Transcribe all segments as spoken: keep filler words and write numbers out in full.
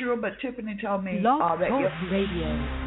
sure, but Tiffany told me Blog uh, that Talk if Radio.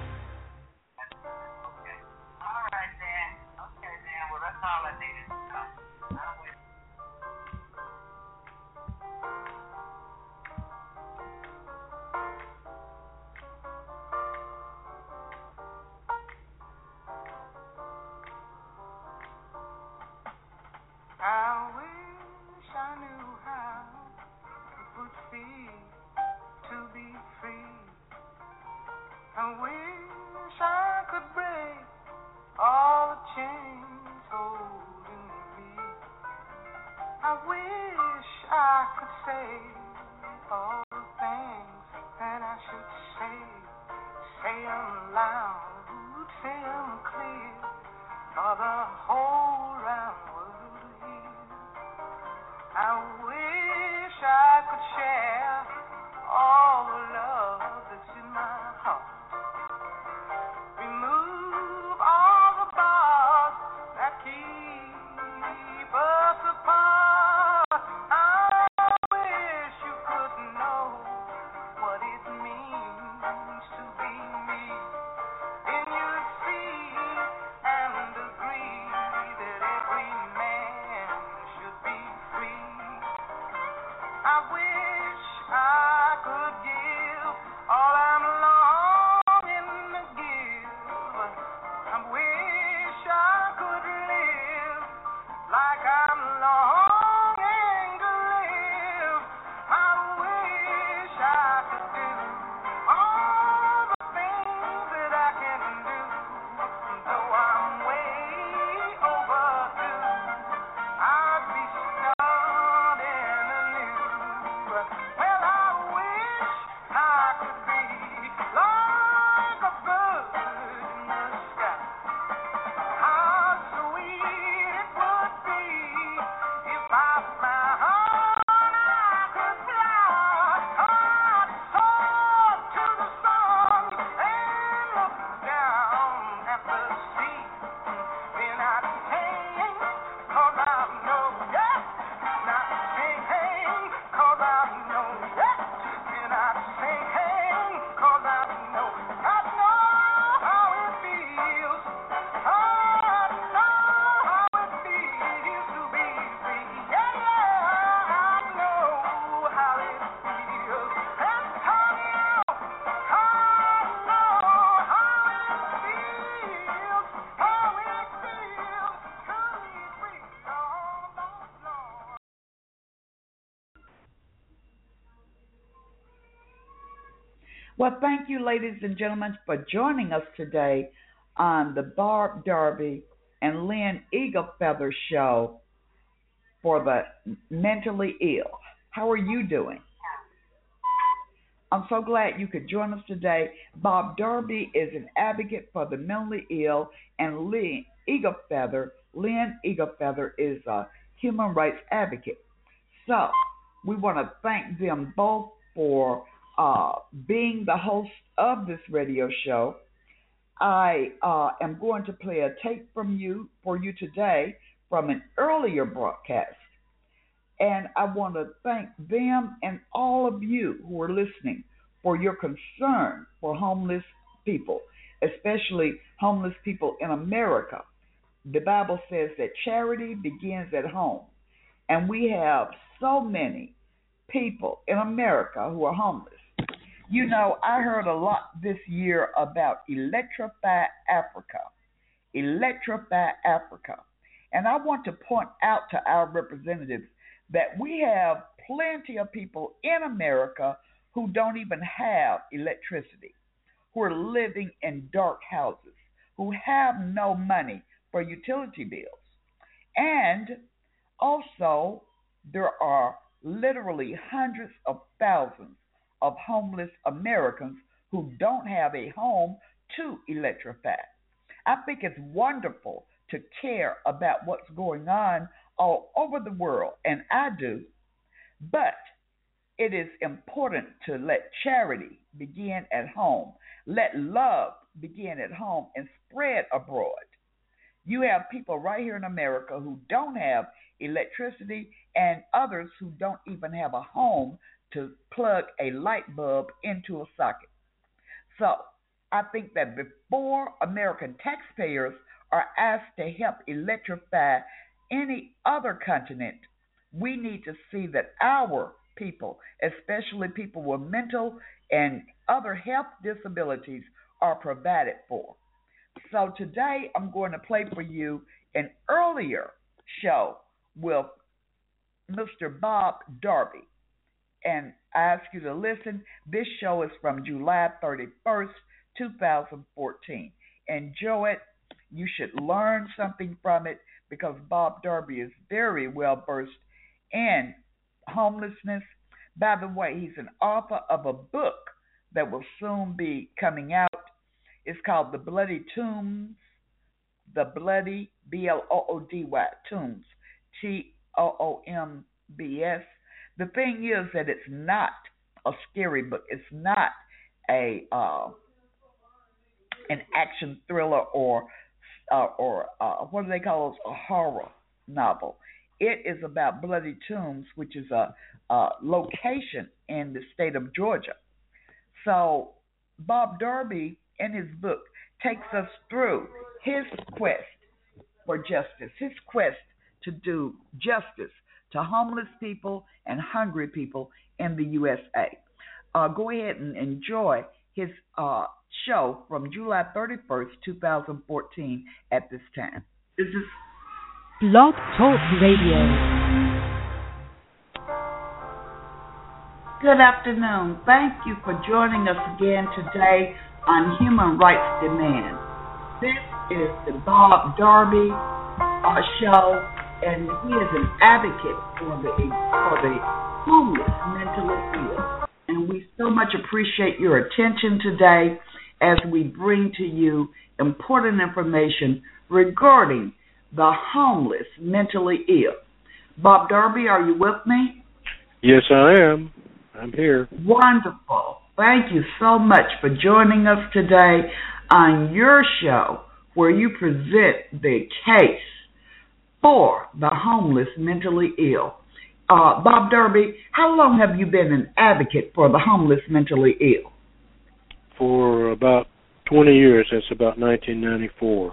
I wish I knew how it would feel to be free. I wish I could break all the chains holding me. I wish I could say all the things that I should say. Say them loud, say them clear, for the whole round world to hear. I wish I could share all the love that's in my heart. Remove all the bars that keep us apart. I wish you could know what it means to be me. Then you'd see and agree that every man should be free. I wish I could give all I'm longing to give. I wish I could live like I'm longing to live. I wish I could do all the things that I can do, though I'm way overdue. I'd be starting anew. Well, I wish I could be like a bird in the sky. How sweet it would be if I found I could fly. I'd soar to the sun and look down at the sea. Then I'd sing, 'cause I know, yes. And I'd sing, 'cause I know, yes. And I'd sing, 'cause I know, I know how it feels. I know how it feels to be free. Yeah, yeah, I know how it feels. Antonio, I know how it feels, how it feels to be free. Lord, Lord, Lord. Well, thank you, ladies and gentlemen, for joining us today on the Barb Darby and Lynn Eaglefeather show for the mentally ill. How are you doing? I'm so glad you could join us today. Bob Darby is an advocate for the mentally ill, and Lynn Eaglefeather, Lynn Eaglefeather is a human rights advocate. So we want to thank them both for uh, being the host of this radio show. I uh, am going to play a tape from you for you today from an earlier broadcast. And I want to thank them and all of you who are listening for your concern for homeless people, especially homeless people in America. The Bible says that charity begins at home. And we have so many people in America who are homeless. You know, I heard a lot this year about Electrify Africa. Electrify Africa. And I want to point out to our representatives that we have plenty of people in America who don't even have electricity, who are living in dark houses, who have no money for utility bills. And also, there are literally hundreds of thousands of homeless Americans who don't have a home to electrify. I think it's wonderful to care about what's going on all over the world, and I do, but it is important to let charity begin at home. Let love begin at home and spread abroad. You have people right here in America who don't have electricity and others who don't even have a home to plug a light bulb into a socket. So I think that before American taxpayers are asked to help electrify any other continent, we need to see that our people, especially people with mental and other health disabilities, are provided for. So today I'm going to play for you an earlier show with mister Bob Darby. And I ask you to listen. This show is from July thirty-first, twenty fourteen. Enjoy it. You should learn something from it because Bob Darby is very well versed in homelessness. By the way, he's an author of a book that will soon be coming out. It's called The Bloody Tombs. The Bloody, B L O O D Y, Tombs, T O O M B S. The thing is that it's not a scary book. It's not a uh, an action thriller or uh, or uh, what do they call those? A horror novel. It is about Bloody Tombs, which is a, a location in the state of Georgia. So Bob Darby, in his book, takes us through his quest for justice, his quest to do justice to homeless people and hungry people in the U S A. Uh, go ahead and enjoy his uh, show from July thirty-first, twenty fourteen at this time. This is Blog Talk Radio. Good afternoon. Thank you for joining us again today on Human Rights Demand. This is the Bob Darby uh, show, and he is an advocate for the for the homeless, mentally ill. And we so much appreciate your attention today as we bring to you important information regarding the homeless, mentally ill. Bob Darby, are you with me? Yes, I am. I'm here. Wonderful. Thank you so much for joining us today on your show where you present the case for the homeless, mentally ill. Uh, Bob Darby, how long have you been an advocate for the homeless, mentally ill? For about twenty years. That's about nineteen ninety-four.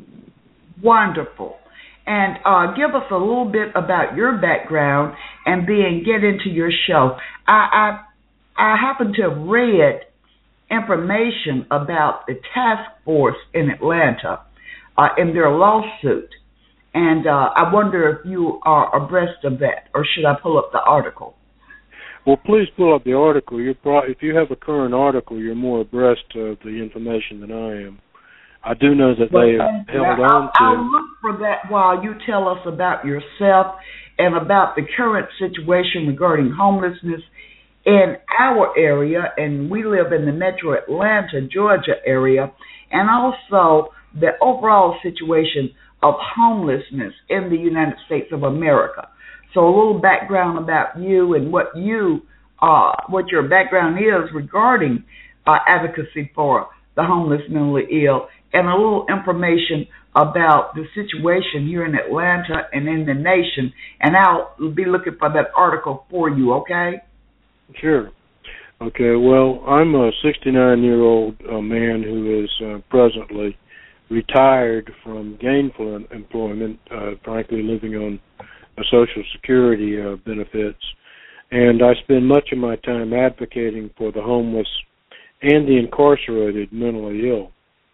Wonderful. And uh, give us a little bit about your background and then get into your show. I, I, I happen to have read information about the task force in Atlanta uh, in their lawsuit. And uh, I wonder if you are abreast of that, or should I pull up the article? Well, please pull up the article. You're pro- if you have a current article, you're more abreast of the information than I am. I do know that well, they have held I'll, on to... I'll look for that while you tell us about yourself and about the current situation regarding homelessness in our area, and we live in the metro Atlanta, Georgia area, and also the overall situation of homelessness in the United States of America. So a little background about you and what you, uh, what your background is regarding uh, advocacy for the homeless, mentally ill, and a little information about the situation here in Atlanta and in the nation. And I'll be looking for that article for you, okay? Sure. Okay, well, I'm a sixty-nine-year-old uh, man who is uh, presently retired from gainful employment, uh, frankly living on uh, Social Security uh, benefits, and I spend much of my time advocating for the homeless and the incarcerated mentally ill.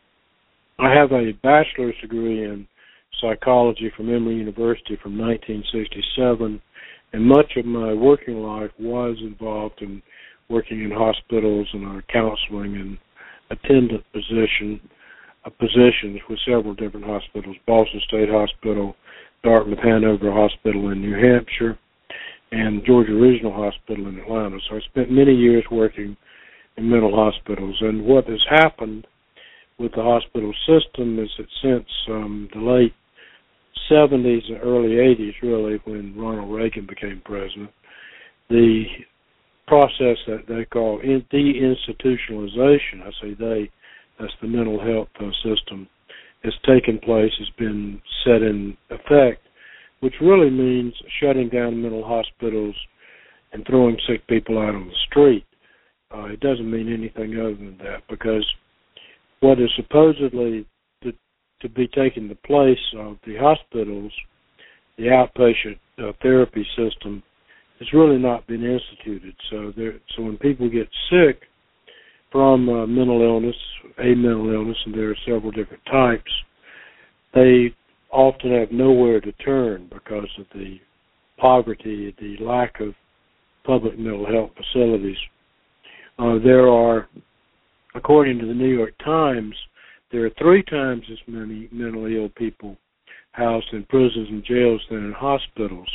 I have a bachelor's degree in psychology from Emory University from nineteen sixty-seven, and much of my working life was involved in working in hospitals and our counseling and attendant position uh, positions with several different hospitals, Boston State Hospital, Dartmouth Hanover Hospital in New Hampshire, and Georgia Regional Hospital in Atlanta. So I spent many years working in mental hospitals. And what has happened with the hospital system is that since um, the late seventies and early eighties, really, when Ronald Reagan became president, the process that they call in- deinstitutionalization, I say they, that's the mental health uh, system, has taken place, has been set in effect, which really means shutting down mental hospitals and throwing sick people out on the street. Uh, it doesn't mean anything other than that, because what is supposedly to, to be taking the place of the hospitals, the outpatient uh, therapy system, has really not been instituted. So there, so when people get sick from uh, mental illness, a mental illness, and there are several different types, they often have nowhere to turn because of the poverty, the lack of public mental health facilities. Uh, there are, according to the New York Times, there are three times as many mentally ill people housed in prisons and jails than in hospitals.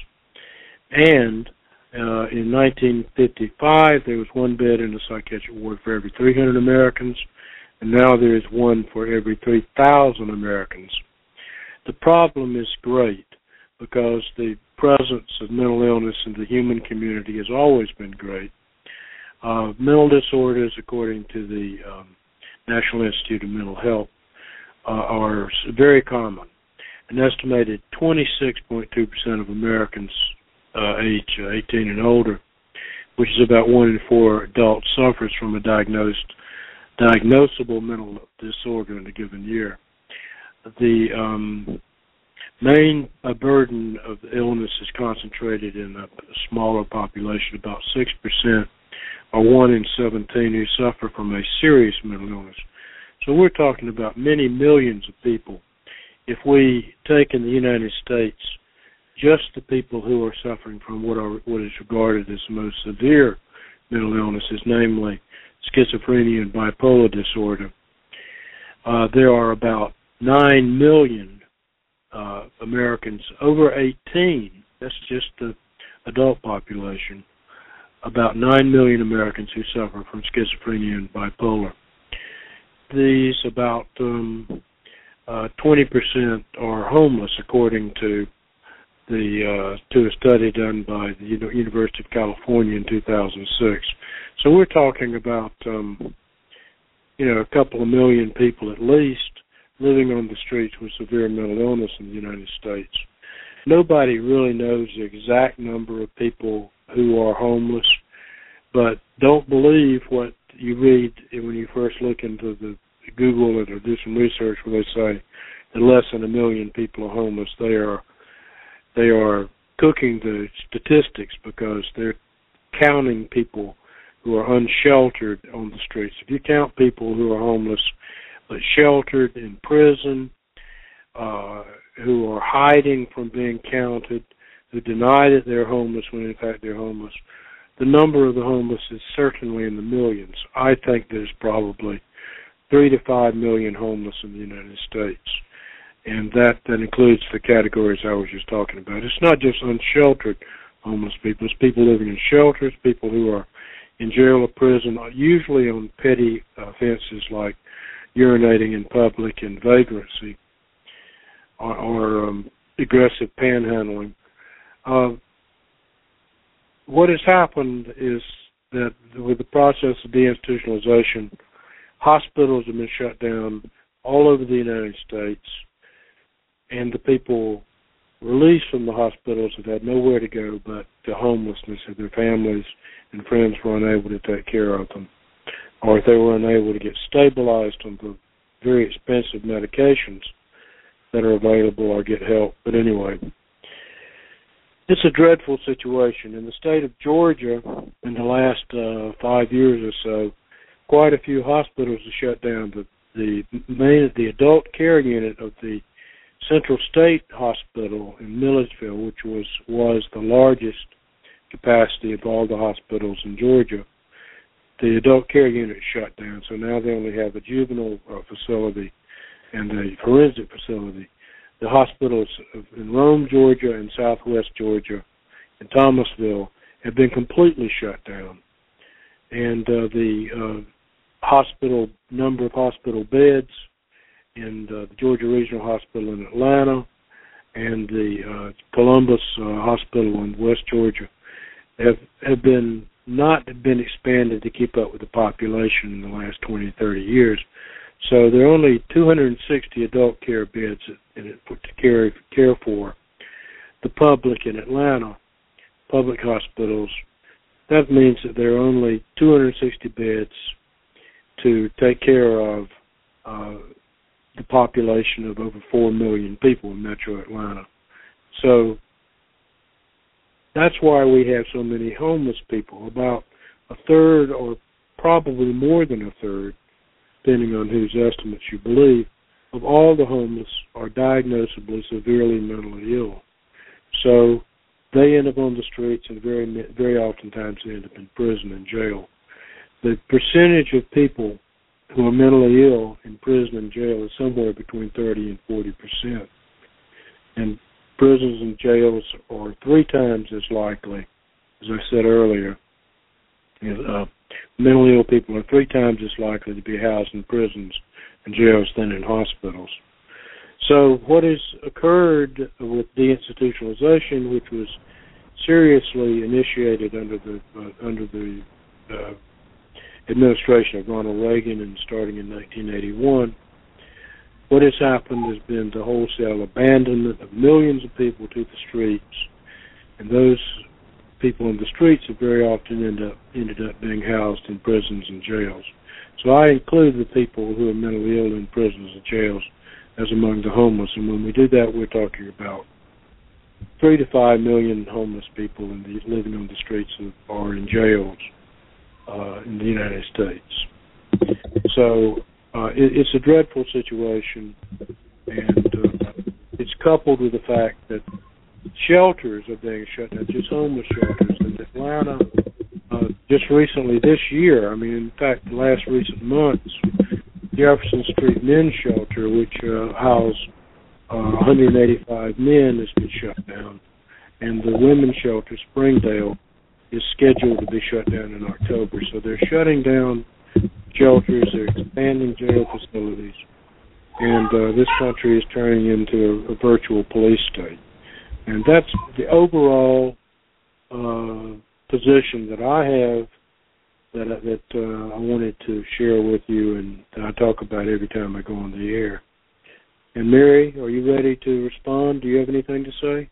And uh, in nineteen fifty-five, there was one bed in a psychiatric ward for every three hundred Americans, and now there is one for every three thousand Americans. The problem is great because the presence of mental illness in the human community has always been great. Uh, mental disorders, according to the um, National Institute of Mental Health, uh, are very common. An estimated twenty-six point two percent of Americans uh, age uh, eighteen and older, which is about one in four adults, suffers from a diagnosed, diagnosable mental disorder in a given year. The um, main uh, burden of the illness is concentrated in a, a smaller population, about six percent, or one in seventeen who suffer from a serious mental illness. So we're talking about many millions of people. If we take in the United States just the people who are suffering from what are what is regarded as the most severe mental illnesses, namely schizophrenia and bipolar disorder, uh, there are about nine million uh, Americans over eighteen. That's just the adult population. About nine million Americans who suffer from schizophrenia and bipolar. These about um, uh, twenty percent are homeless, according to the uh, to a study done by the University of California in two thousand six. So we're talking about um, you know a couple of million people at least living on the streets with severe mental illness in the United States. Nobody really knows the exact number of people who are homeless, but don't believe what you read when you first look into the Google it or do some research where they say that less than a million people are homeless. They are they are cooking the statistics because they're counting people who are unsheltered on the streets. If you count people who are homeless but sheltered in prison, uh, who are hiding from being counted, who deny that they're homeless when in fact they're homeless, the number of the homeless is certainly in the millions. I think there's probably three to five million homeless in the United States, and that, that includes the categories I was just talking about. It's not just unsheltered homeless people. It's people living in shelters, people who are in jail or prison, usually on petty offenses like urinating in public and vagrancy or, or um, aggressive panhandling. Uh, what has happened is that with the process of deinstitutionalization, hospitals have been shut down all over the United States, and the people released from the hospitals have had nowhere to go but to homelessness if their families and friends were unable to take care of them, or if they were unable to get stabilized on the very expensive medications that are available or get help. But anyway, it's a dreadful situation. In the state of Georgia, in the last uh, five years or so, quite a few hospitals have shut down. The the main the adult care unit of the Central State Hospital in Milledgeville, which was was the largest capacity of all the hospitals in Georgia, the adult care unit shut down. So now they only have a juvenile uh, facility and a forensic facility. The hospitals in Rome, Georgia, and Southwest Georgia, and Thomasville have been completely shut down, and uh, the uh, hospital number of hospital beds in uh, the Georgia Regional Hospital in Atlanta and the uh, Columbus uh, Hospital in West Georgia have have been not been expanded to keep up with the population in the last twenty, thirty years. So there are only two hundred sixty adult care beds in it to care, care for the public in Atlanta. Public hospitals that means that there are only two hundred sixty beds to take care of uh, the population of over four million people in Metro Atlanta. So that's why we have so many homeless people. About a third, or probably more than a third, depending on whose estimates you believe, of all the homeless are diagnosably severely mentally ill. So they end up on the streets, and very very oftentimes they end up in prison and jail. The percentage of people who are mentally ill in prison and jail is somewhere between thirty and forty percent. And prisons and jails are three times as likely, as I said earlier, uh, mentally ill people are three times as likely to be housed in prisons and jails than in hospitals. So what has occurred with deinstitutionalization, which was seriously initiated under the uh, under the uh, administration of Ronald Reagan and starting in nineteen eighty-one, what has happened has been the wholesale abandonment of millions of people to the streets, and those people in the streets have very often end up, ended up being housed in prisons and jails. So I include the people who are mentally ill in prisons and jails as among the homeless, and when we do that, we're talking about three to five million homeless people in the, living on the streets or in jails uh, in the United States. So uh, it, it's a dreadful situation, and uh, it's coupled with the fact that shelters are being shut down, just homeless shelters in Atlanta. Uh, just recently this year, I mean, in fact, the last recent months, Jefferson Street Men's Shelter, which uh, housed uh, one hundred eighty-five men, has been shut down. And the women's shelter, Springdale, is scheduled to be shut down in October. So they're shutting down shelters, they're expanding jail facilities, and uh, this country is turning into a, a virtual police state. And that's the overall uh, position that I have that that uh, I wanted to share with you, and that I talk about every time I go on the air. And Mary, are you ready to respond? Do you have anything to say?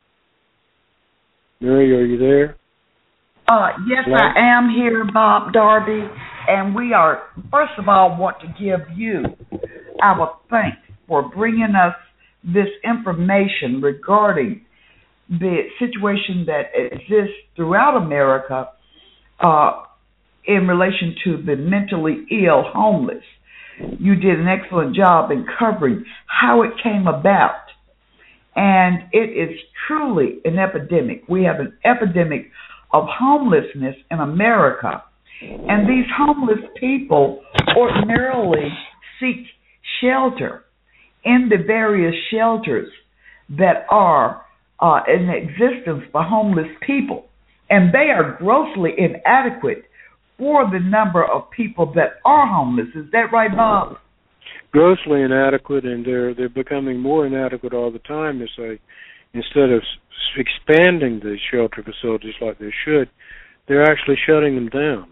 Mary, are you there? Uh, yes, Hello? I am here, Bob Darby, and we are, first of all, want to give you our thanks for bringing us this information regarding the situation that exists throughout America uh, in relation to the mentally ill homeless. You did an excellent job in covering how it came about, and it is truly an epidemic. We have an epidemic of homelessness in America, and these homeless people ordinarily seek shelter in the various shelters that are uh, in existence for homeless people, and they are grossly inadequate for the number of people that are homeless. Is that right, Bob? Grossly inadequate, and they're they're becoming more inadequate all the time as they, instead of expanding the shelter facilities like they should, they're actually shutting them down.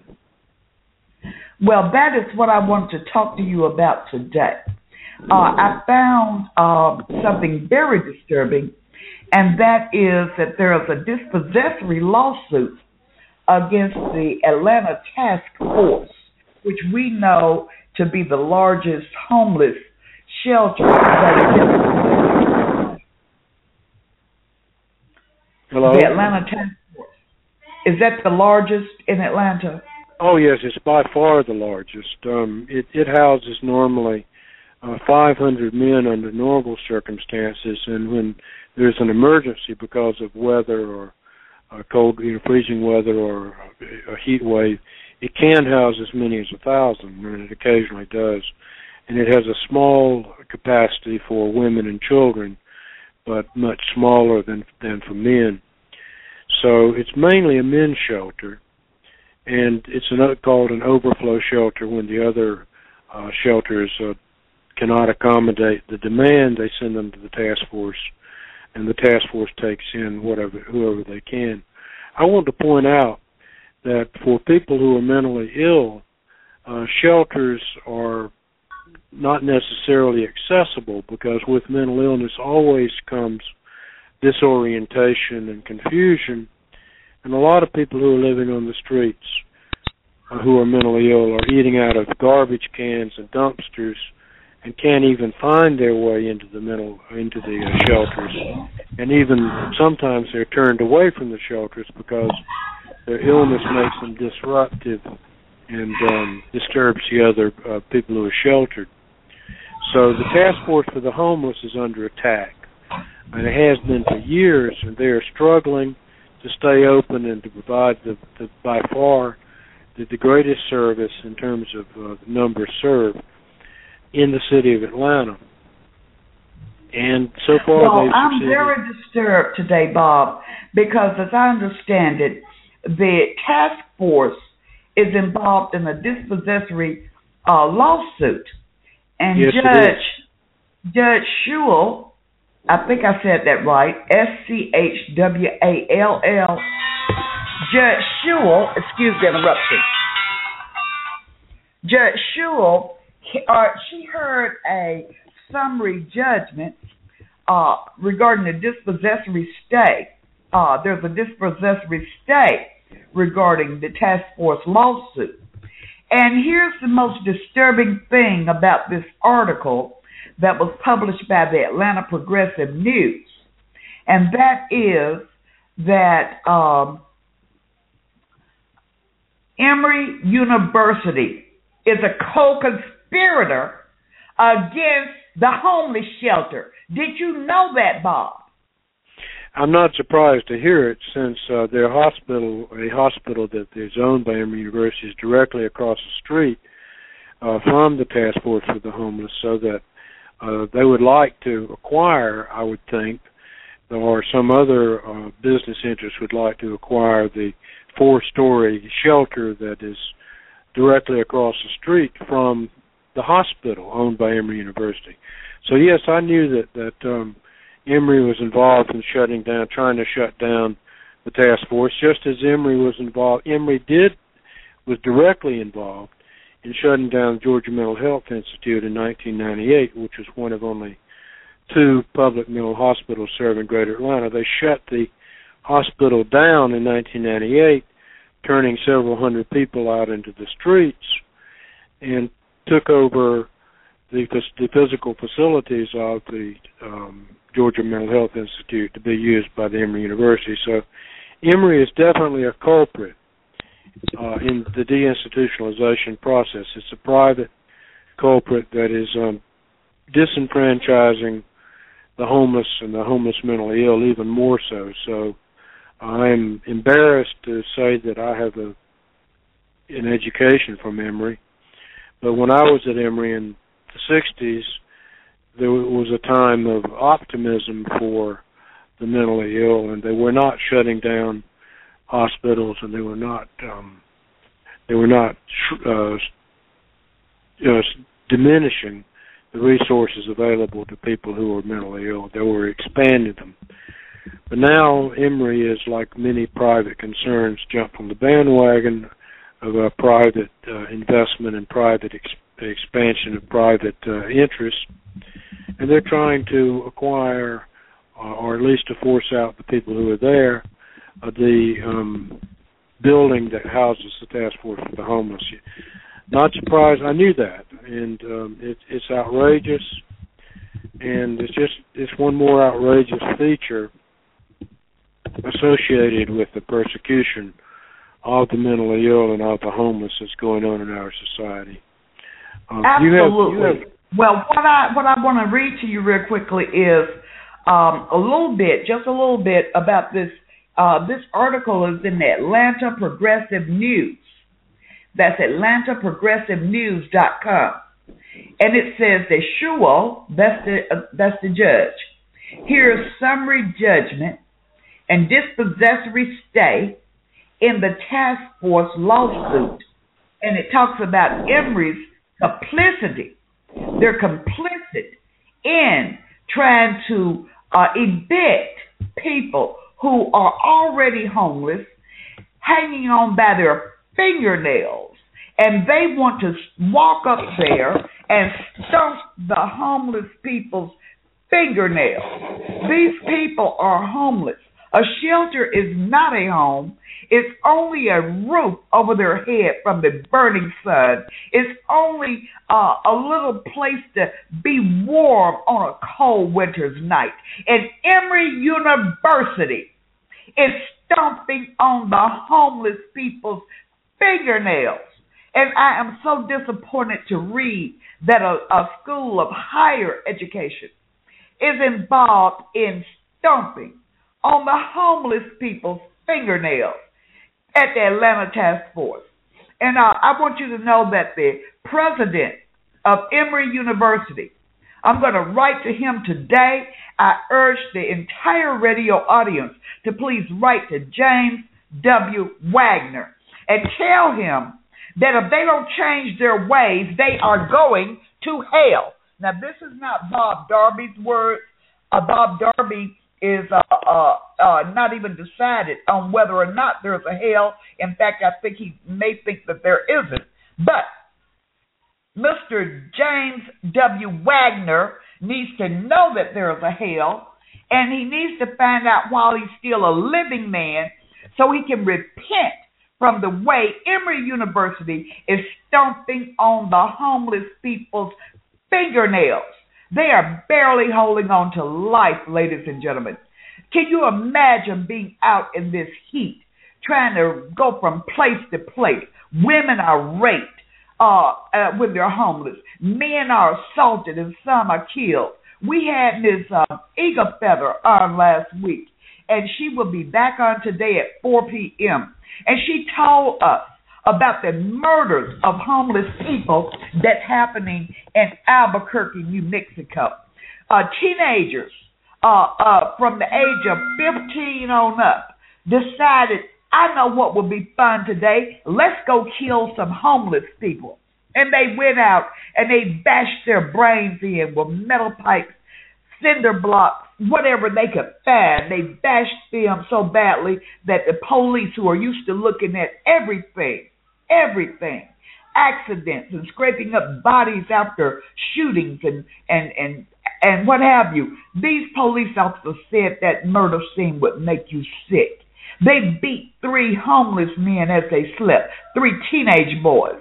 Well, that is what I want to talk to you about today. Uh, I found uh, something very disturbing, and that is that there is a dispossessory lawsuit against the Atlanta Task Force, which we know to be the largest homeless shelter that exists. Hello? The Atlanta Task Force. Is that the largest in Atlanta? Oh, yes, it's by far the largest. Um, it, it houses normally uh, five hundred men under normal circumstances, and when there's an emergency because of weather or uh, cold, you know, freezing weather or a heat wave, it can house as many as a thousand, and it occasionally does. And it has a small capacity for women and children, but much smaller than than for men. So it's mainly a men's shelter, and it's an, called an overflow shelter when the other uh, shelters uh, cannot accommodate the demand. They send them to the task force, and the task force takes in whatever whoever they can. I want to point out that for people who are mentally ill, uh, shelters are not necessarily accessible, because with mental illness always comes disorientation and confusion And a lot of people who are living on the streets uh, who are mentally ill are eating out of garbage cans and dumpsters and can't even find their way into the mental into the uh, shelters. And even sometimes they're turned away from the shelters because their illness makes them disruptive and um, disturbs the other uh, people who are sheltered. So the Task Force for the Homeless is under attack, and it has been for years, and they are struggling to stay open and to provide the, the by far the, the greatest service in terms of uh, the number served in the city of Atlanta. And so far well, they've I'm succeeded. very disturbed today, Bob, because as I understand it, the task force is involved in a dispossessory uh, lawsuit. And yes, Judge Judge Schewel, I think I said that right, S C H W A L L, Judge Schewel, excuse the interruption, Judge Schewel, uh, she heard a summary judgment uh, regarding the dispossessory stay. Uh, there's a dispossessory stay regarding the task force lawsuit. And here's the most disturbing thing about this article that was published by the Atlanta Progressive News, and that is that um, Emory University is a co-conspirator against the homeless shelter. Did you know that, Bob? I'm not surprised to hear it, since uh, their hospital, a hospital that is owned by Emory University, is directly across the street uh, from the Task Force for the Homeless, so that uh, they would like to acquire, I would think, or some other uh, business interest would like to acquire the four-story shelter that is directly across the street from the hospital owned by Emory University. So yes, I knew that that um, Emory was involved in shutting down, trying to shut down the task force, just as Emory was involved. Emory did was directly involved in shutting down the Georgia Mental Health Institute in nineteen ninety-eight, which was one of only two public mental hospitals serving Greater Atlanta. They shut the hospital down in nineteen ninety-eight, turning several hundred people out into the streets, and took over the, the physical facilities of the um, Georgia Mental Health Institute to be used by the Emory University. So Emory is definitely a culprit uh, in the deinstitutionalization process. It's a private culprit that is um, disenfranchising the homeless and the homeless mentally ill even more so. So I'm embarrassed to say that I have a, an education from Emory, but when I was at Emory in the sixties, there was a time of optimism for the mentally ill, and they were not shutting down hospitals, and they were not um, they were not uh, you know, diminishing the resources available to people who were mentally ill. They were expanding them. But now Emory is, like many private concerns, jumped on the bandwagon of a private uh, investment and private ex- expansion of private uh, interests, and they're trying to acquire, uh, or at least to force out the people who are there, uh, the um, building that houses the Task Force for the Homeless. Not surprised, I knew that, and um, it, it's outrageous, and it's just it's one more outrageous feature associated with the persecution of the mentally ill and of the homeless that's going on in our society. Um, Absolutely. You have, you have, well, what I what I want to read to you real quickly is um, a little bit, just a little bit about this. Uh, this article is in the Atlanta Progressive News. That's atlanta progressive news dot com, and it says that Schewel, that's the uh, that's the judge, here's summary judgment and dispossessory stay in the task force lawsuit, and it talks about Emory's complicity. They're complicit in trying to uh, evict people who are already homeless, hanging on by their fingernails, and they want to walk up there and stomp the homeless people's fingernails. These people are homeless. A shelter is not a home. It's only a roof over their head from the burning sun. It's only uh, a little place to be warm on a cold winter's night. And Emory University is stomping on the homeless people's fingernails. And I am so disappointed to read that a, a school of higher education is involved in stomping on the homeless people's fingernails at the Atlanta Task Force. And uh, I want you to know that the president of Emory University, I'm going to write to him today. I urge the entire radio audience to please write to James W. Wagner and tell him that if they don't change their ways, they are going to hell. Now, this is not Bob Darby's words. Uh, Bob Darby is uh, uh, uh, not even decided on whether or not there's a hell. In fact, I think he may think that there isn't. But Mister James W. Wagner needs to know that there is a hell, and he needs to find out while he's still a living man so he can repent from the way Emory University is stomping on the homeless people's fingernails. They are barely holding on to life, ladies and gentlemen. Can you imagine being out in this heat, trying to go from place to place? Women are raped uh, uh, when they're homeless. Men are assaulted and some are killed. We had Miz Uh, Eagle Feather on last week, and she will be back on today at four p.m., and she told us about the murders of homeless people that's happening in Albuquerque, New Mexico. Uh, teenagers uh, uh, from the age of fifteen on up decided, I know what would be fun today. Let's go kill some homeless people. And they went out and they bashed their brains in with metal pipes, cinder blocks, whatever they could find. They bashed them so badly that the police, who are used to looking at everything, everything, accidents and scraping up bodies after shootings and, and, and, and what have you, these police officers said that murder scene would make you sick. They beat three homeless men as they slept, three teenage boys.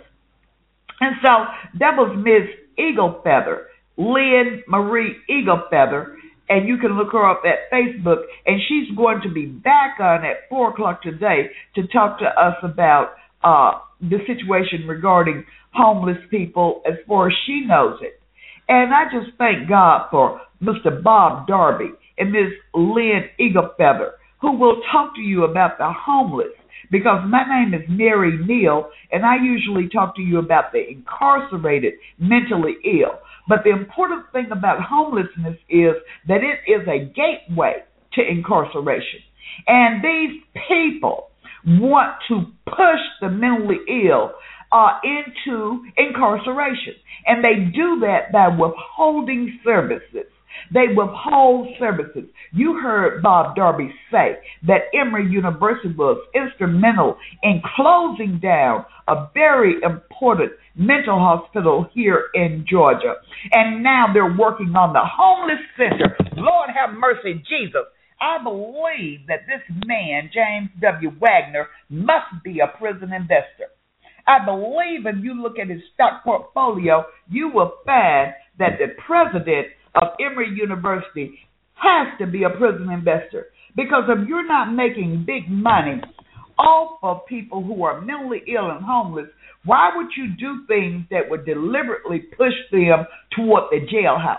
And so that was Miss Eagle Feather, Lynn Marie Eagle Feather, and you can look her up at Facebook, and she's going to be back on at four o'clock today to talk to us about uh, the situation regarding homeless people as far as she knows it. And I just thank God for Mister Bob Darby and Miss Lynn Eagle Feather, who will talk to you about the homeless, because my name is Mary Neal, and I usually talk to you about the incarcerated, mentally ill. But the important thing about homelessness is that it is a gateway to incarceration. And these people want to push the mentally ill uh, into incarceration. And they do that by withholding services. They withhold services. You heard Bob Darby say that Emory University was instrumental in closing down a very important mental hospital here in Georgia. And now they're working on the homeless center. Lord have mercy, Jesus. I believe that this man, James W. Wagner, must be a prison investor. I believe if you look at his stock portfolio, you will find that the president of Emory University has to be a prison investor. Because if you're not making big money off of people who are mentally ill and homeless, why would you do things that would deliberately push them toward the jailhouse?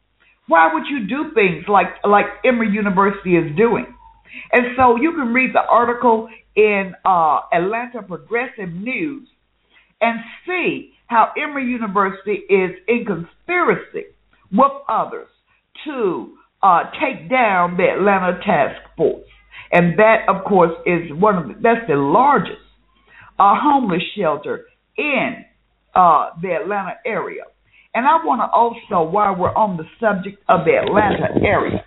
Why would you do things like, like Emory University is doing? And so you can read the article in uh, Atlanta Progressive News and see how Emory University is in conspiracy with others to uh, take down the Atlanta Task Force. And that, of course, is one of the, that's the largest uh, homeless shelter in uh, the Atlanta area. And I want to also, while we're on the subject of the Atlanta area,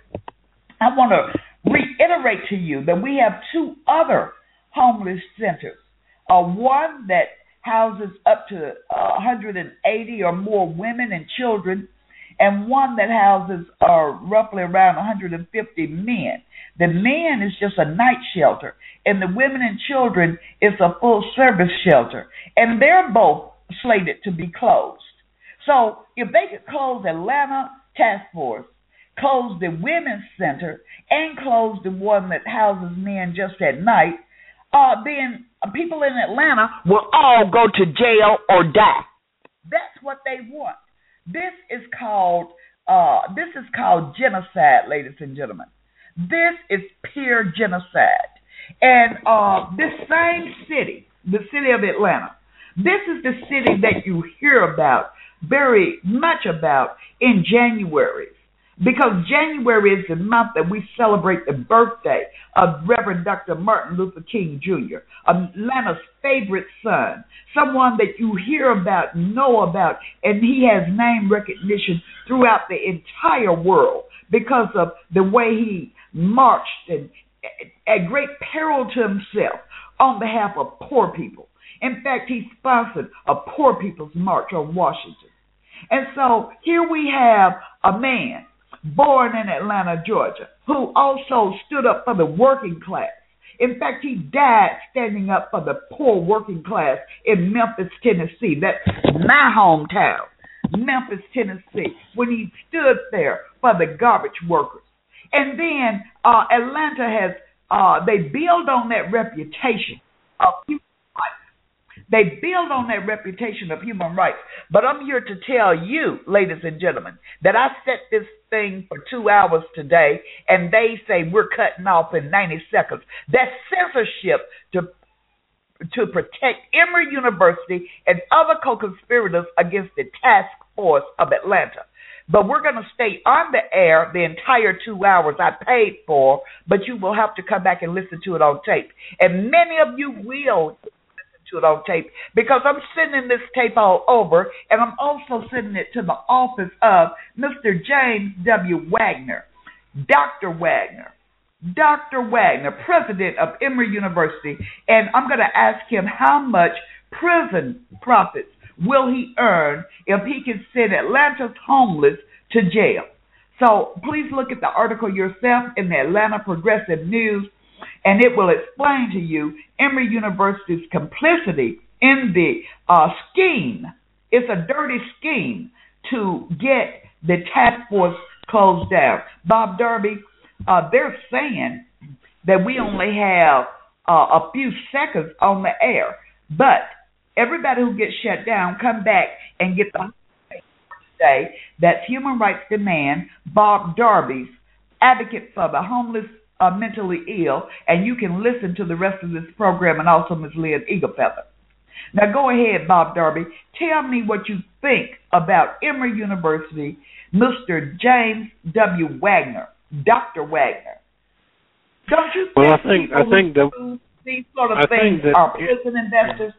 I want to reiterate to you that we have two other homeless centers. Uh, one that houses up to uh, one hundred eighty or more women and children, and one that houses uh, roughly around one hundred fifty men. The men is just a night shelter, and the women and children is a full-service shelter, and they're both slated to be closed. So if they could close Atlanta Task Force, close the Women's Center, and close the one that houses men just at night, uh, then people in Atlanta will all go to jail or die. That's what they want. This is called uh, this is called genocide, ladies and gentlemen. This is pure genocide. And uh, this same city, the city of Atlanta, this is the city that you hear about, very much about, in January. Because January is the month that we celebrate the birthday of Reverend Doctor Martin Luther King Junior, Atlanta's favorite son, someone that you hear about, know about, and he has name recognition throughout the entire world because of the way he marched and at great peril to himself on behalf of poor people. In fact, he sponsored a poor people's march on Washington. And so here we have a man born in Atlanta, Georgia, who also stood up for the working class. In fact, he died standing up for the poor working class in Memphis, Tennessee. That's my hometown, Memphis, Tennessee, when he stood there for the garbage workers. And then uh, Atlanta has, uh, they build on that reputation of human rights. They build on that reputation of human rights. But I'm here to tell you, ladies and gentlemen, that I set this thing for two hours today, and they say we're cutting off in ninety seconds. That's censorship to to protect Emory University and other co-conspirators against the task force of Atlanta. But we're going to stay on the air the entire two hours I paid for, but you will have to come back and listen to it on tape. And many of you will listen to it on tape because I'm sending this tape all over, and I'm also sending it to the office of Mister James W. Wagner, Doctor Wagner. Doctor Wagner, president of Emory University, and I'm going to ask him how much prison profits will he earn if he can send Atlanta's homeless to jail. So please look at the article yourself in the Atlanta Progressive News, and it will explain to you Emory University's complicity in the uh, scheme. It's a dirty scheme to get the task force closed down. Bob Darby, uh, they're saying that we only have uh, a few seconds on the air, but everybody who gets shut down, come back and get the today. That's Human Rights Demand, Bob Darby's advocate for the homeless, uh, mentally ill, and you can listen to the rest of this program and also Miz Lynn Eaglefeather. Now go ahead, Bob Darby. Tell me what you think about Emory University, Mister James W. Wagner, Doctor Wagner. Don't you think, well, I think I think that these sort of I things that, are prison investors?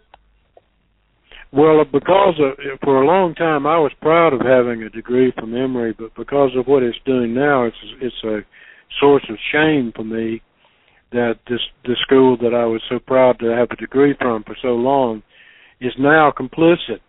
Well, because of, for a long time I was proud of having a degree from Emory, but because of what it's doing now, it's it's a source of shame for me that this the school that I was so proud to have a degree from for so long is now complicit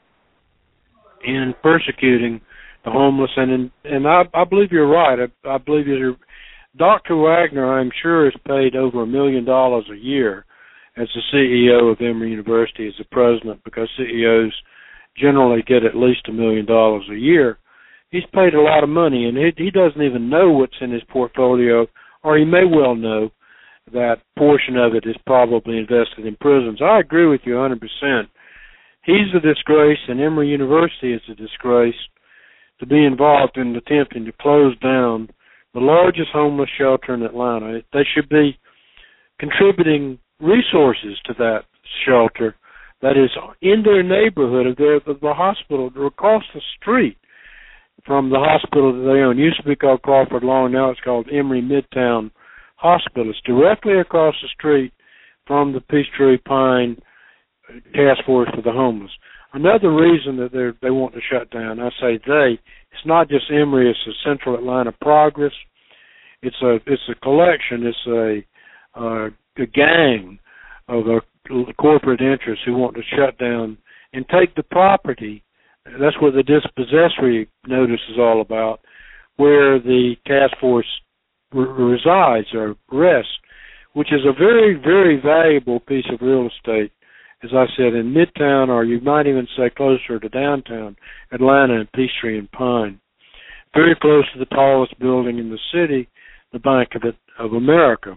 in persecuting the homeless. And in, and I, I believe you're right. I, I believe you're Doctor Wagner, I'm sure, is paid over a million dollars a year as the C E O of Emory University, as the president, because C E Os generally get at least a million dollars a year. He's paid a lot of money, and he, he doesn't even know what's in his portfolio, or he may well know that portion of it is probably invested in prisons. I agree with you one hundred percent. He's a disgrace, and Emory University is a disgrace to be involved in attempting to close down the largest homeless shelter in Atlanta. They should be contributing resources to that shelter that is in their neighborhood of their of the hospital across the street from the hospital that they own. It used to be called Crawford Long, now it's called Emory Midtown Hospital. It's directly across the street from the Peachtree Pine Task Force for the Homeless. Another reason that they they want to shut down, I say they, it's not just Emory, it's the Central Atlanta Progress. It's a it's a collection, it's a, uh, a gang of uh, corporate interests who want to shut down and take the property That's what the dispossessory notice is all about, where the task force r- resides or rests, which is a very, very valuable piece of real estate, as I said, in Midtown, or you might even say closer to downtown Atlanta and Peachtree and Pine. Very close to the tallest building in the city, the Bank of, it, of America.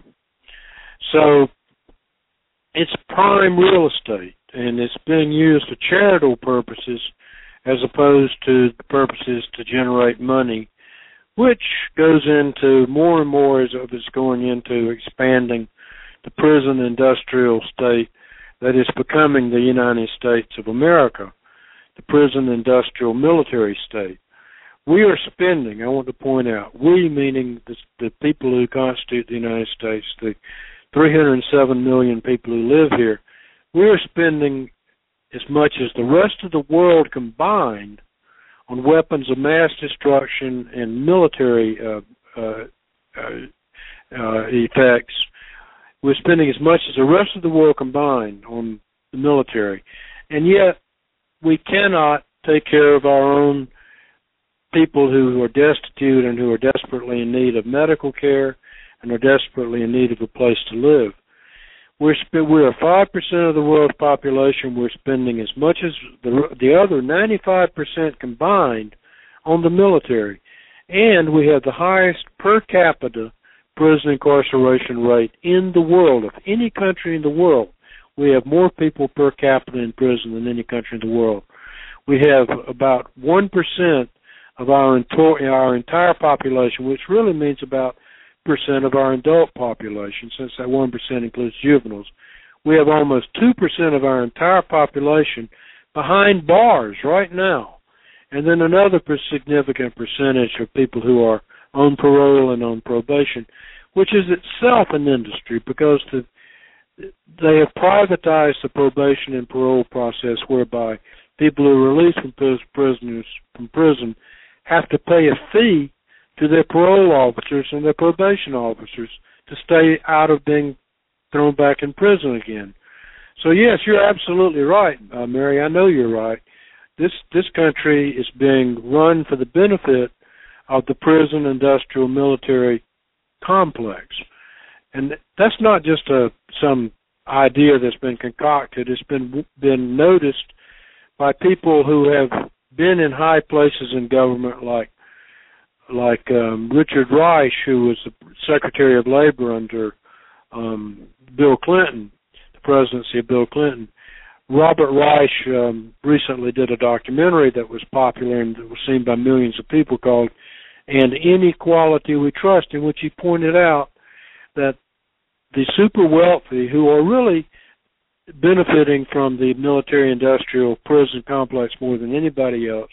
So it's prime real estate, and it's being used for charitable purposes as opposed to the purposes to generate money, which goes into more and more as it's going into expanding the prison industrial state that is becoming the United States of America, the prison industrial military state. We are spending, I want to point out, we meaning the, the people who constitute the United States, the three hundred seven million people who live here, we are spending as much as the rest of the world combined on weapons of mass destruction and military uh, uh, uh, uh, effects. We're spending as much as the rest of the world combined on the military. And yet we cannot take care of our own people who are destitute and who are desperately in need of medical care and are desperately in need of a place to live. We're sp- we are five percent of the world's population. We're spending as much as the, the other ninety-five percent combined on the military. And we have the highest per capita prison incarceration rate in the world. Of any country in the world, we have more people per capita in prison than any country in the world. We have about one percent of our, ento- our entire population, which really means about percent of our adult population, since that one percent includes juveniles. We have almost two percent of our entire population behind bars right now, and then another significant percentage of people who are on parole and on probation, which is itself an industry because the, they have privatized the probation and parole process, whereby people who are released from prisoners from prison have to pay a fee to their parole officers and their probation officers to stay out of being thrown back in prison again. So yes, you're absolutely right, uh, Mary. I know you're right. This this country is being run for the benefit of the prison industrial military complex, and that's not just a some idea that's been concocted. It's been been noticed by people who have been in high places in government, like like um, Richard Reich, who was the Secretary of Labor under um, Bill Clinton, the presidency of Bill Clinton. Robert Reich um, recently did a documentary that was popular and that was seen by millions of people called "And Inequality We Trust," in which he pointed out that the super wealthy, who are really benefiting from the military-industrial prison complex more than anybody else,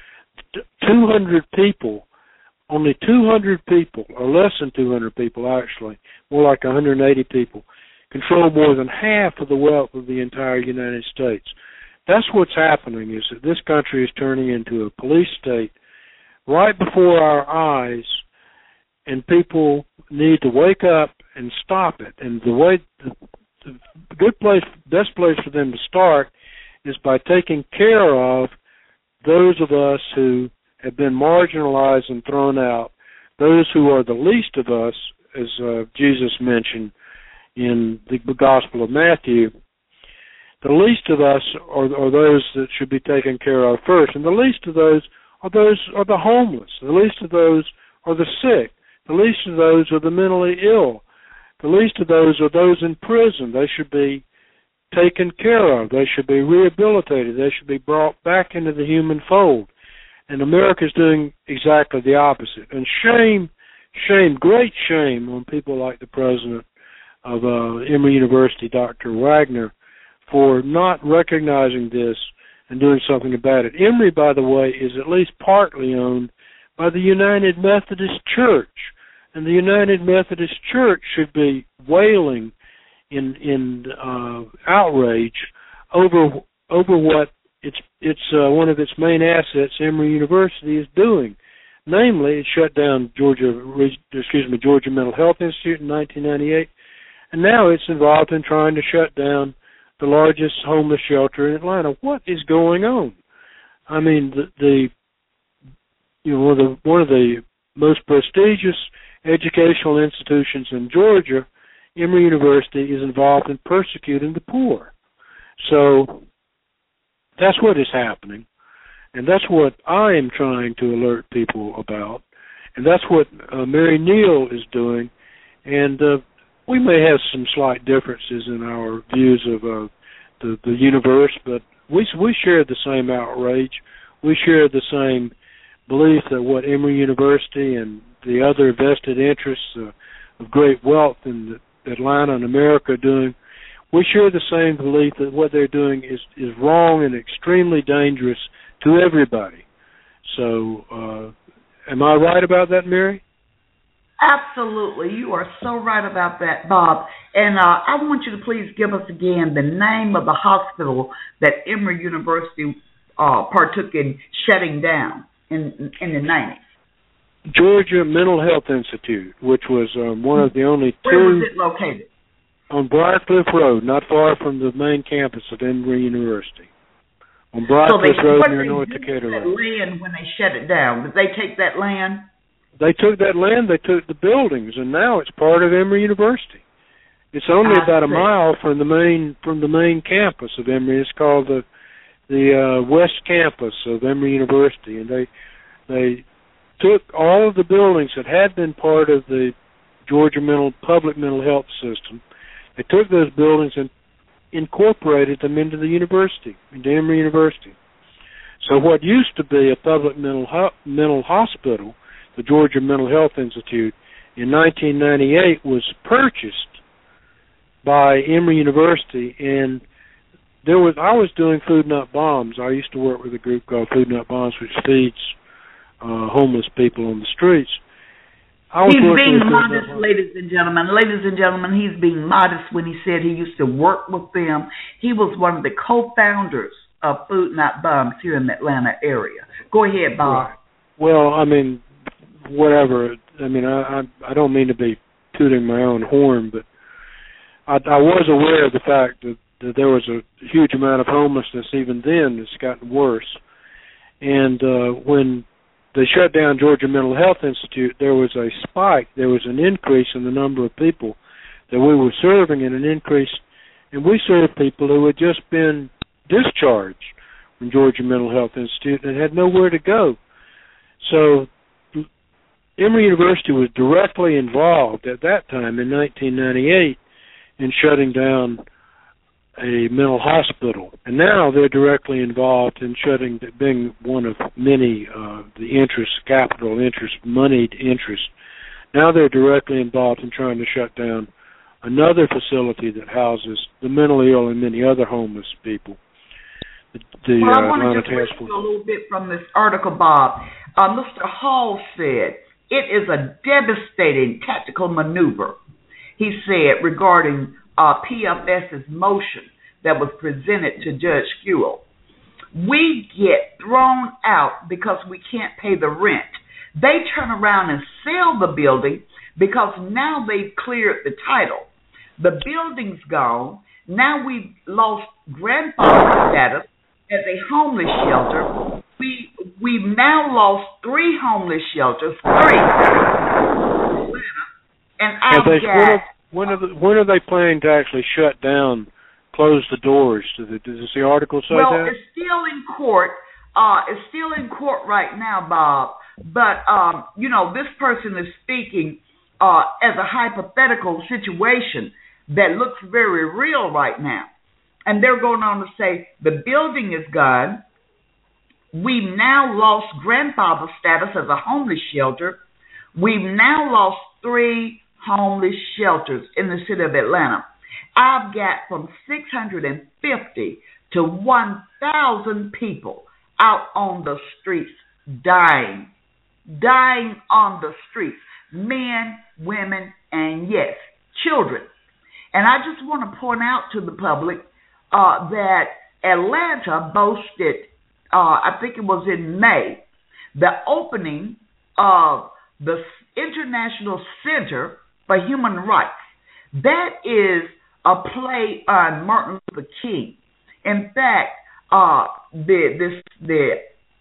two hundred people, only two hundred people, or less than two hundred people actually, more like one hundred eighty people, control more than half of the wealth of the entire United States. That's what's happening, is that this country is turning into a police state right before our eyes, and people need to wake up and stop it. And the way, the, the good place, best place for them to start is by taking care of those of us who have been marginalized and thrown out, those who are the least of us, as uh, Jesus mentioned in the Gospel of Matthew. The least of us are, are those that should be taken care of first, and the least of those are those are the homeless. The least of those are the sick. The least of those are the mentally ill. The least of those are those in prison. They should be taken care of. They should be rehabilitated. They should be brought back into the human fold. And America is doing exactly the opposite. And shame, shame, great shame on people like the president of uh, Emory University, Doctor Wagner, for not recognizing this and doing something about it. Emory, by the way, is at least partly owned by the United Methodist Church. And the United Methodist Church should be wailing in in uh, outrage over over what its its uh, one of its main assets, Emory University, is doing. Namely, it shut down Georgia excuse me Georgia Mental Health Institute in nineteen ninety-eight, and now it's involved in trying to shut down the largest homeless shelter in Atlanta. What is going on? I mean, the, the you know one of the one of the most prestigious educational institutions in Georgia, Emory University, is involved in persecuting the poor. So that's what is happening, and that's what I am trying to alert people about, and that's what uh, Mary Neal is doing. And uh, we may have some slight differences in our views of uh, the, the universe, but we we share the same outrage. We share the same belief that what Emory University and the other vested interests uh, of great wealth in Atlanta and America are doing, we share the same belief that what they're doing is, is wrong and extremely dangerous to everybody. So, uh, am I right about that, Mary? Absolutely. You are so right about that, Bob. And uh, I want you to please give us again the name of the hospital that Emory University uh, partook in shutting down in, in the nineties. Georgia Mental Health Institute, which was um, one of the only two... Where was it located? On Briarcliff Road, not far from the main campus of Emory University. On Briarcliff so Road near North Decatur Road. Road. Land when they shut it down, did they take that land? They took that land, they took the buildings, and now it's part of Emory University. It's only I about see. a mile from the main from the main campus of Emory. It's called the the uh, West Campus of Emory University, and they they took all of the buildings that had been part of the Georgia mental public mental health system. They took those buildings and incorporated them into the university, into Emory University. So what used to be a public mental ho- mental hospital, the Georgia Mental Health Institute, in nineteen ninety-eight was purchased by Emory University, and there was I was doing Food Not Bombs. I used to work with a group called Food Not Bombs, which feeds uh, homeless people on the streets. I was he's being with modest, ladies and gentlemen. Ladies and gentlemen, he's being modest when he said he used to work with them. He was one of the co-founders of Food Not Bombs here in the Atlanta area. Go ahead, Bob. Right. Well, I mean, whatever. I mean, I, I I don't mean to be tooting my own horn, but I, I was aware of the fact that, that there was a huge amount of homelessness even then. It's gotten worse. And uh, when they shut down Georgia Mental Health Institute, there was a spike. There was an increase in the number of people that we were serving, and an increase, and we served people who had just been discharged from Georgia Mental Health Institute and had nowhere to go. So Emory University was directly involved at that time in nineteen ninety-eight in shutting down a mental hospital, and now they're directly involved in shutting, being one of many uh, the interest, capital interest, moneyed interest. Now they're directly involved in trying to shut down another facility that houses the mentally ill and many other homeless people. The, the, well, I uh, want to just read a little bit from this article, Bob. Uh, Mister Hall said, it is a devastating tactical maneuver, he said, regarding uh, PFS's motion that was presented to Judge Skewell. We get thrown out because we can't pay the rent. They turn around and sell the building because now they've cleared the title. The building's gone. Now we've lost grandfather status as a homeless shelter. We, we've now lost three homeless shelters, three. And I've they, got... When are, the, when are they planning to actually shut down, close the doors? Does, it, does the article say well, that? Well, it's still in court. Uh, it's still in court right now, Bob. But, um, you know, this person is speaking uh, as a hypothetical situation that looks very real right now. And they're going on to say the building is gone. We've now lost grandfather status as a homeless shelter. We've now lost three homeless shelters in the city of Atlanta. I've got from six hundred fifty to one thousand people out on the streets dying, dying on the streets, men, women, and yes, children. And I just want to point out to the public uh, that Atlanta boasted, uh, I think it was in May, the opening of the International Center for Human Rights. That is a play on Martin Luther King. In fact, uh, the this the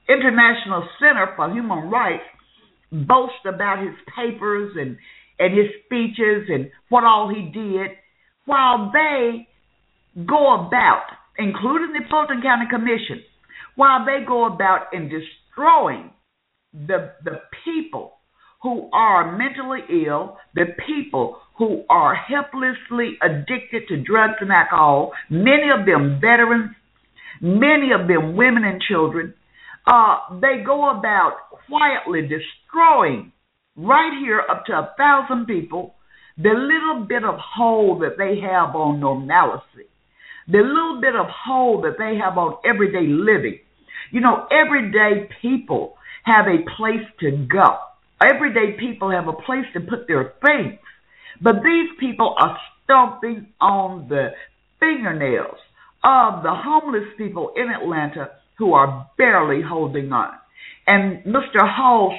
International Center for Human Rights boasts about his papers and, and his speeches and what all he did, while they go about, including the Fulton County Commission, while they go about in destroying the, the people who are mentally ill, the people who are helplessly addicted to drugs and alcohol, many of them veterans, many of them women and children, uh, they go about quietly destroying right here up to a thousand people, the little bit of hold that they have on normalcy, the little bit of hold that they have on everyday living. You know, everyday people have a place to go. Everyday people have a place to put their things. But these people are stomping on the fingernails of the homeless people in Atlanta who are barely holding on. And Mister Hall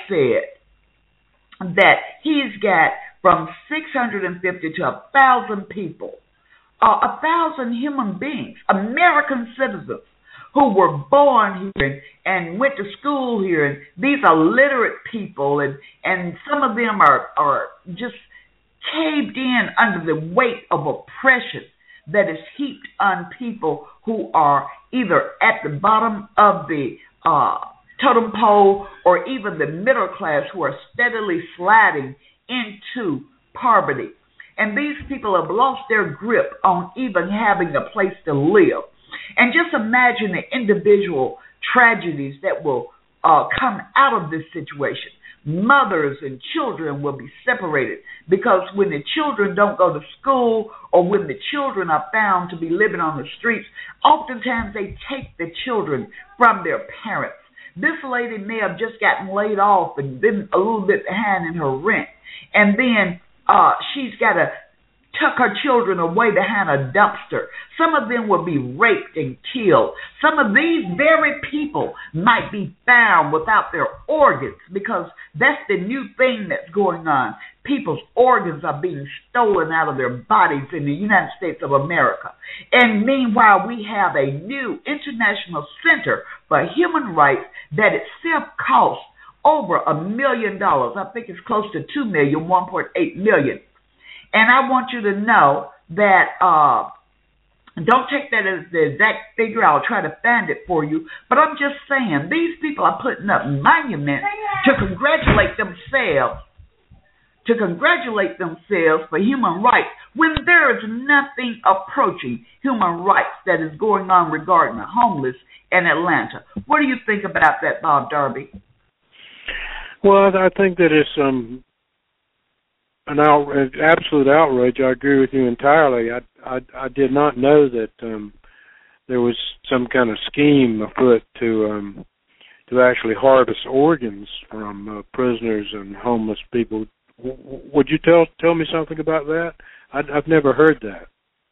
said that he's got from six hundred fifty to one thousand people, uh, one thousand human beings, American citizens, who were born here and, and went to school here. And these are literate people, and, and some of them are, are just caved in under the weight of oppression that is heaped on people who are either at the bottom of the uh, totem pole or even the middle class, who are steadily sliding into poverty. And these people have lost their grip on even having a place to live. And just imagine the individual tragedies that will uh, come out of this situation. Mothers and children will be separated because when the children don't go to school or when the children are found to be living on the streets, oftentimes they take the children from their parents. This lady may have just gotten laid off and been a little bit behind in her rent. And then uh, she's got to tuck her children away behind a dumpster. Some of them will be raped and killed. Some of these very people might be found without their organs, because that's the new thing that's going on. People's organs are being stolen out of their bodies in the United States of America. And meanwhile, we have a new International Center for Human Rights that itself costs over a million dollars. I think it's close to two million dollars, one point eight million dollars. And I want you to know that, uh, don't take that as the exact figure. I'll try to find it for you. But I'm just saying, these people are putting up monuments to congratulate themselves, to congratulate themselves for human rights, when there is nothing approaching human rights that is going on regarding the homeless in Atlanta. What do you think about that, Bob Darby? Well, I think that it's um. An out, absolute outrage. I agree with you entirely. I, I, I did not know that um, there was some kind of scheme afoot to um, to actually harvest organs from uh, prisoners and homeless people. W- would you tell tell me something about that? I, I've never heard that.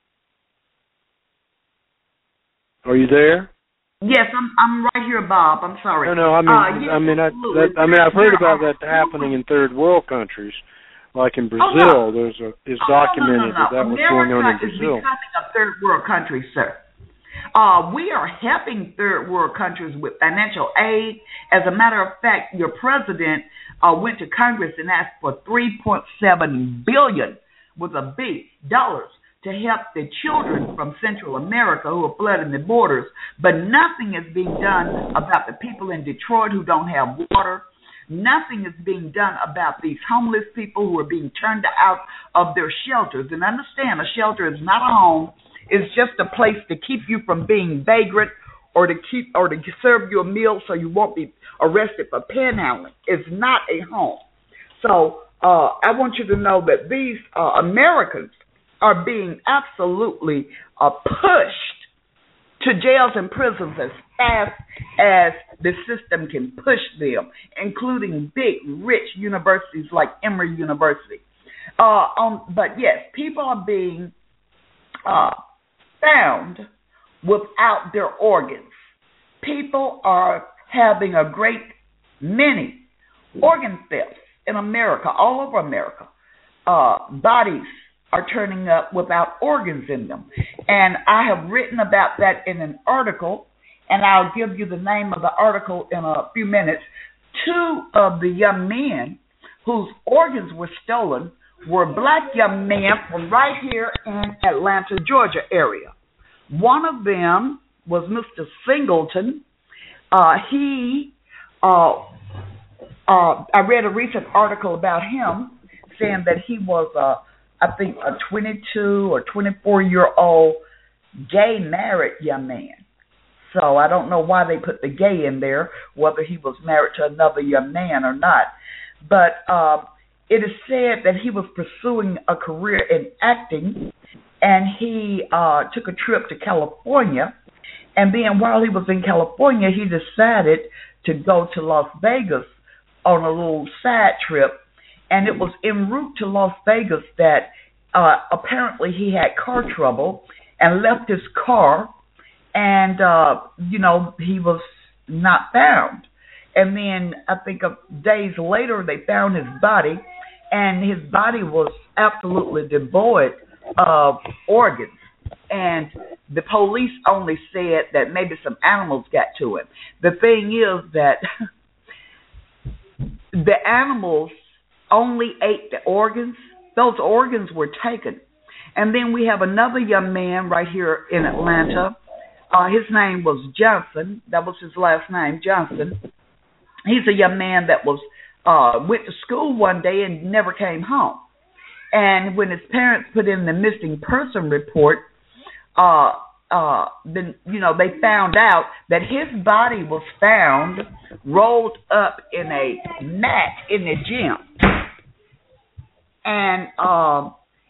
Are you there? Yes, I'm. I'm right here, Bob. I'm sorry. No, no. I mean, uh, yes, I mean, I, that, I mean, I've heard about that happening in third world countries. Like in Brazil, oh, no. there's a it's oh, documented no, no, no, no. that that was America going on in Brazil. Is becoming a third world country, sir. Uh, we are helping third world countries with financial aid. As a matter of fact, your president uh, went to Congress and asked for three point seven billion dollars with a B dollars to help the children from Central America who are flooding the borders. But nothing is being done about the people in Detroit who don't have water. Nothing is being done about these homeless people who are being turned out of their shelters. And understand, a shelter is not a home. It's just a place to keep you from being vagrant, or to keep or to serve you a meal so you won't be arrested for panhandling. It's not a home. So uh, I want you to know that these uh, Americans are being absolutely uh, pushed to jails and prisons as fast as the system can push them, including big, rich universities like Emory University. Uh, um, but yes, people are being uh, found without their organs. People are having a great many organ thefts in America, all over America. Uh, bodies are turning up without organs in them. And I have written about that in an article, and I'll give you the name of the article in a few minutes. Two of the young men whose organs were stolen were black young men from right here in Atlanta, Georgia area. One of them was Mister Singleton. Uh, he, uh, uh, I read a recent article about him saying that he was, uh, I think, a twenty-two or twenty-four-year-old gay married young man. So I don't know why they put the gay in there, whether he was married to another young man or not. But uh, it is said that he was pursuing a career in acting, and he uh, took a trip to California. And then while he was in California, he decided to go to Las Vegas on a little side trip. And it was en route to Las Vegas that uh, apparently he had car trouble and left his car. And, uh, you know, he was not found. And then I think of days later, they found his body, and his body was absolutely devoid of organs. And the police only said that maybe some animals got to him. The thing is that the animals only ate the organs. Those organs were taken. And then we have another young man right here in Atlanta. Uh, his name was Johnson. That was his last name, Johnson. He's a young man that was uh, went to school one day and never came home. And when his parents put in the missing person report, uh, uh, then you know they found out that his body was found rolled up in a mat in the gym, and uh,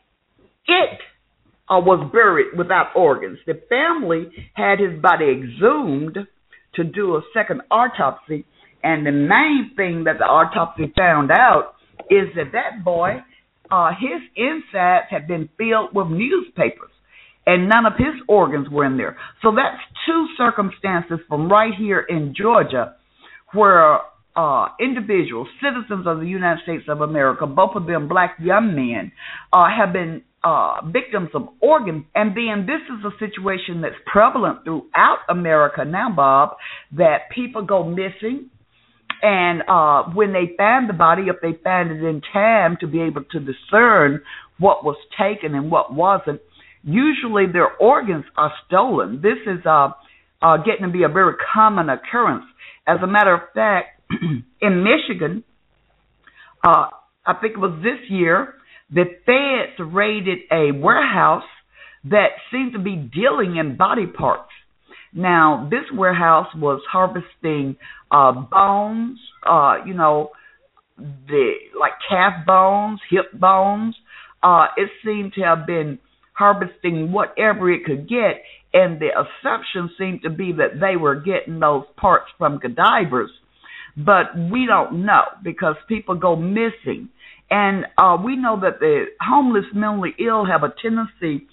it. Uh, was buried without organs. The family had his body exhumed to do a second autopsy, and the main thing that the autopsy found out is that that boy, uh, his insides had been filled with newspapers, and none of his organs were in there. So that's two circumstances from right here in Georgia where uh, individuals, citizens of the United States of America, both of them black young men, uh, have been Uh, victims of organs. And then this is a situation that's prevalent throughout America now, Bob, that people go missing, and uh, when they find the body, if they find it in time to be able to discern what was taken and what wasn't, usually their organs are stolen. This is uh, uh, getting to be a very common occurrence. As a matter of fact, in Michigan, uh, I think it was this year, the feds raided a warehouse that seemed to be dealing in body parts. Now, this warehouse was harvesting uh, bones, uh, you know, the like calf bones, hip bones. Uh, it seemed to have been harvesting whatever it could get, and the assumption seemed to be that they were getting those parts from cadavers. But we don't know because people go missing. And uh, we know that the homeless mentally ill have a tendency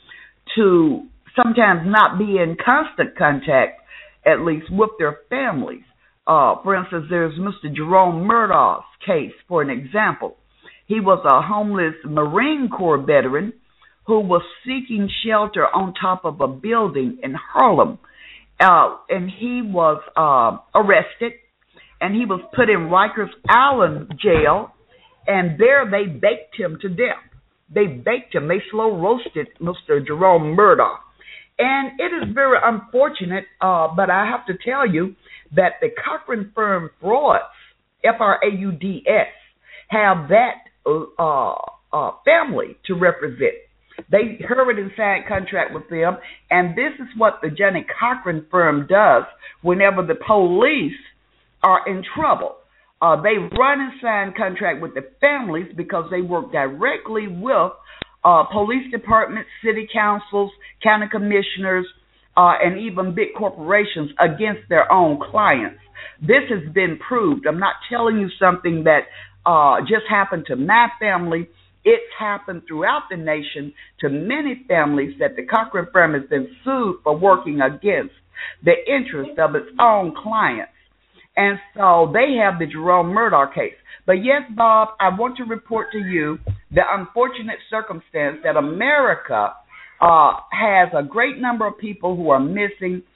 to sometimes not be in constant contact, at least with their families. Uh, for instance, there's Mister Jerome Murdoch's case, for an example. He was a homeless Marine Corps veteran who was seeking shelter on top of a building in Harlem. Uh, and he was uh, arrested, and he was put in Rikers Island jail. And there they baked him to death. They baked him. They slow roasted Mister Jerome Murdoch. And it is very unfortunate, uh, but I have to tell you that the Cochran firm frauds, F R A U D S, have that uh, uh, family to represent. They hurried and signed contract with them, and this is what the Johnnie Cochran firm does whenever the police are in trouble. Uh, they run and sign contract with the families because they work directly with uh, police departments, city councils, county commissioners, uh, and even big corporations against their own clients. This has been proved. I'm not telling you something that uh, just happened to my family. It's happened throughout the nation to many families that the Cochran firm has been sued for working against the interest of its own clients. And so they have the Jerome Murdoch case. But yes, Bob, I want to report to you the unfortunate circumstance that America uh, has a great number of people who are missing.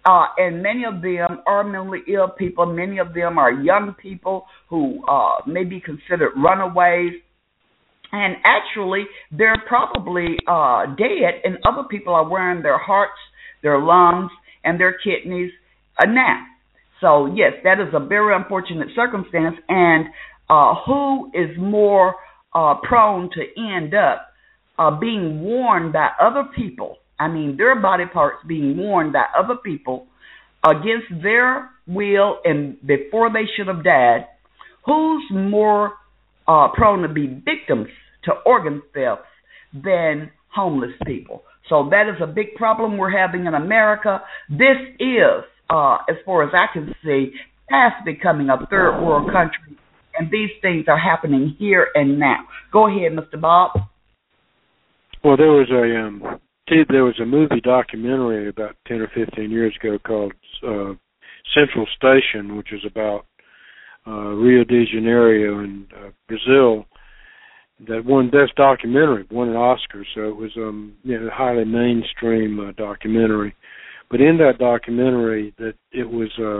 uh, and many of them are mentally ill people. Many of them are young people who uh, may be considered runaways. And actually, they're probably uh, dead, and other people are wearing their hearts, their lungs, and their kidneys uh, now. So, yes, that is a very unfortunate circumstance. And uh, who is more uh, prone to end up uh, being worn by other people? I mean, their body parts being worn by other people against their will and before they should have died. Who's more Uh, prone to be victims to organ thefts than homeless people? So that is a big problem we're having in America. This is, uh, as far as I can see, past becoming a third world country, and these things are happening here and now. Go ahead, Mister Bob. Well, there was a um, there was a movie documentary about ten or fifteen years ago called uh, Central Station, which is about Uh, Rio de Janeiro in uh, Brazil, that won Best Documentary, won an Oscar. So it was um, you know, a highly mainstream uh, documentary. But in that documentary, that it was uh,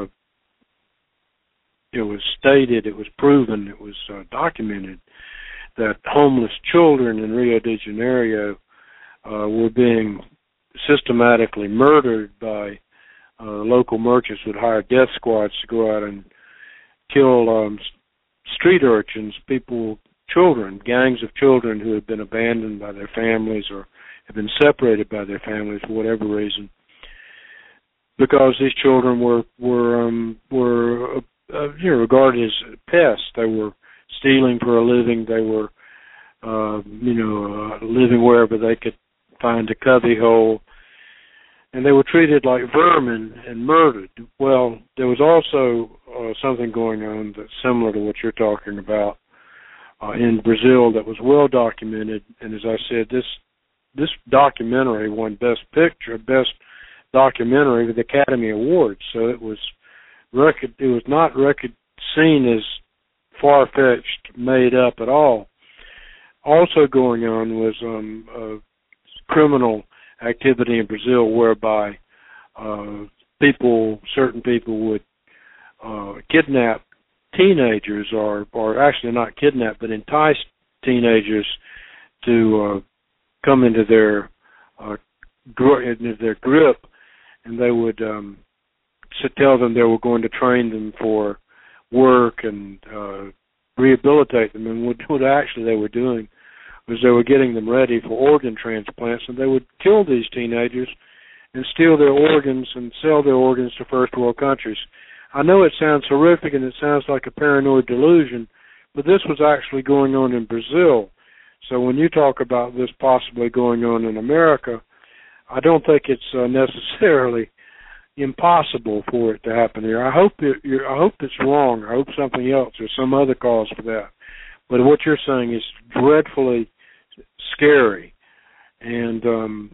it was stated, it was proven, it was uh, documented that homeless children in Rio de Janeiro uh, were being systematically murdered by uh, local merchants who would hire death squads to go out and kill um, street urchins, people, children, gangs of children who have been abandoned by their families or have been separated by their families for whatever reason, because these children were were um, were uh, you know, regarded as pests. They were stealing for a living. They were uh, you know uh, living wherever they could find a cubby hole. And they were treated like vermin and murdered. Well, there was also uh, something going on that's similar to what you're talking about uh, in Brazil that was well documented. And as I said, this this documentary won Best Picture, Best Documentary with the Academy Awards. So it was record. It was not record seen as far-fetched, made up at all. Also going on was um, uh, criminal activity in Brazil whereby uh, people, certain people would uh, kidnap teenagers or, or actually not kidnap, but entice teenagers to uh, come into their uh, gr- into their grip, and they would um, tell them they were going to train them for work and uh, rehabilitate them. And what, what actually they were doing was they were getting them ready for organ transplants, and they would kill these teenagers and steal their organs and sell their organs to first world countries. I know it sounds horrific and it sounds like a paranoid delusion, but this was actually going on in Brazil. So when you talk about this possibly going on in America, I don't think it's uh, necessarily impossible for it to happen here. I hope it, you're, I hope it's wrong. I hope something else or some other cause for that. But what you're saying is dreadfully scary, and um,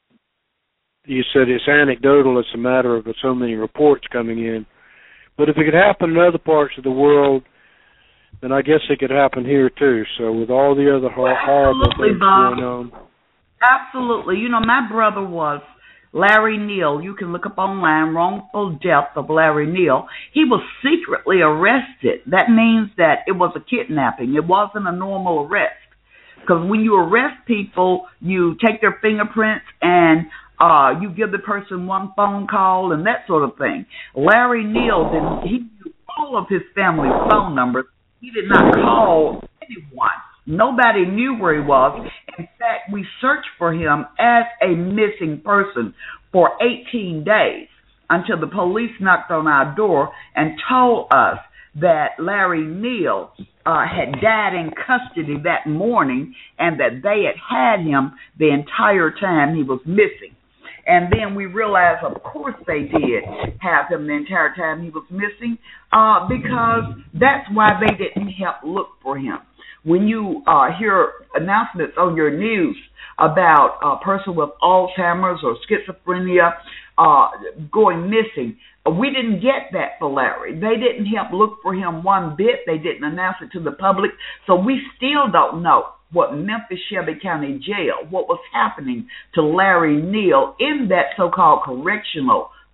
you said it's anecdotal. It's a matter of so many reports coming in. But if it could happen in other parts of the world, then I guess it could happen here too. So with all the other hor- horrible things Bob. going on. Absolutely. You know, my brother was Larry Neal. You can look up online, wrongful death of Larry Neal. He was secretly arrested. That means that it was a kidnapping. It wasn't a normal arrest. Because when you arrest people, you take their fingerprints and uh, you give the person one phone call and that sort of thing. Larry Neal, didn't, he knew all of his family's phone numbers. He did not call anyone. Nobody knew where he was. In fact, we searched for him as a missing person for eighteen days until the police knocked on our door and told us that Larry Neal uh, had died in custody that morning and that they had had him the entire time he was missing. And then we realized, of course, they did have him the entire time he was missing uh, because that's why they didn't help look for him. When you uh, hear announcements on your news about a person with Alzheimer's or schizophrenia uh, going missing, we didn't get that for Larry. They didn't help look for him one bit. They didn't announce it to the public. So we still don't know what Memphis Shelby County Jail, what was happening to Larry Neal in that so-called correctional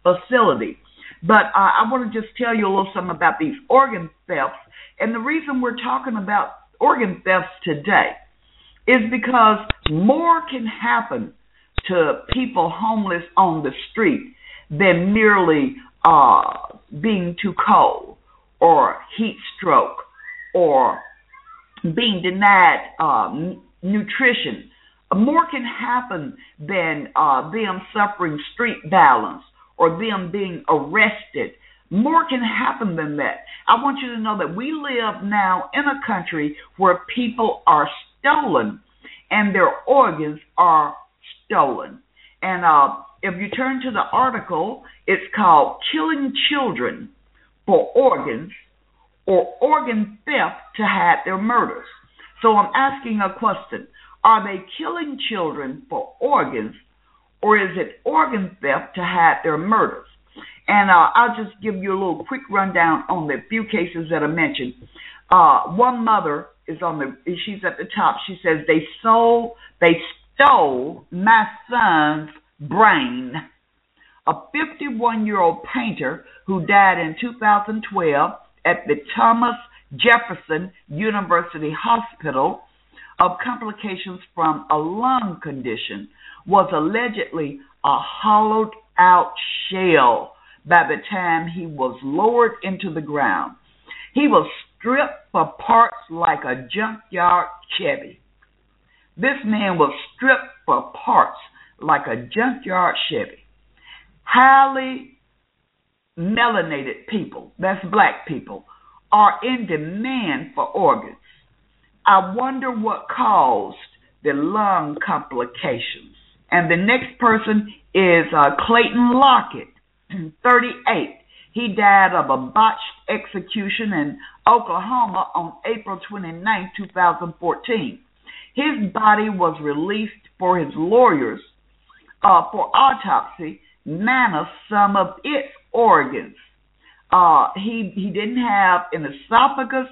facility. But uh, I want to just tell you a little something about these organ thefts. And the reason we're talking about organ thefts today is because more can happen to people homeless on the street than merely uh, being too cold or heat stroke or being denied uh, n- nutrition. More can happen than uh, them suffering street violence or them being arrested. More can happen than that. I want you to know that we live now in a country where people are stolen and their organs are stolen. And uh, if you turn to the article, it's called Killing Children for Organs or Organ Theft to Hide Their Murders. So I'm asking a question. Are they killing children for organs, or is it organ theft to hide their murders? And uh, I'll just give you a little quick rundown on the few cases that I mentioned. Uh, one mother is on the, she's at the top. She says, they sold, they stole my son's brain. A fifty-one-year-old painter who died in two thousand twelve at the Thomas Jefferson University Hospital of complications from a lung condition was allegedly a hollowed-out shell by the time he was lowered into the ground. He was stripped for parts like a junkyard Chevy. This man was stripped for parts like a junkyard Chevy. Highly melanated people, that's black people, are in demand for organs. I wonder what caused the lung complications. And the next person is uh, Clayton Lockett, thirty-eight. He died of a botched execution in Oklahoma on April twenty-ninth, twenty fourteen. His body was released for his lawyers uh, for autopsy, minus some of its organs. Uh, he, he didn't have an esophagus,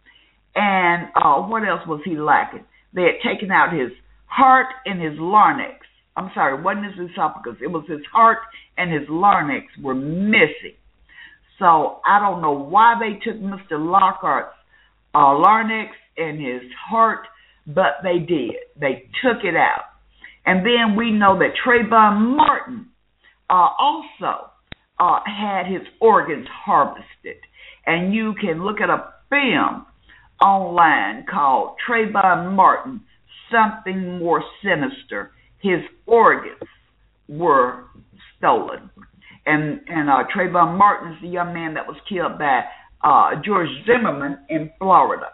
and uh, what else was he lacking? They had taken out his heart and his larynx. I'm sorry, it wasn't his esophagus. It was his heart and his larynx were missing. So I don't know why they took Mister Lockhart's uh, larynx and his heart, but they did. They took it out. And then we know that Trayvon Martin uh, also uh, had his organs harvested. And you can look at a film online called Trayvon Martin, Something More Sinister. His organs were stolen. And and uh, Trayvon Martin is the young man that was killed by uh, George Zimmerman in Florida.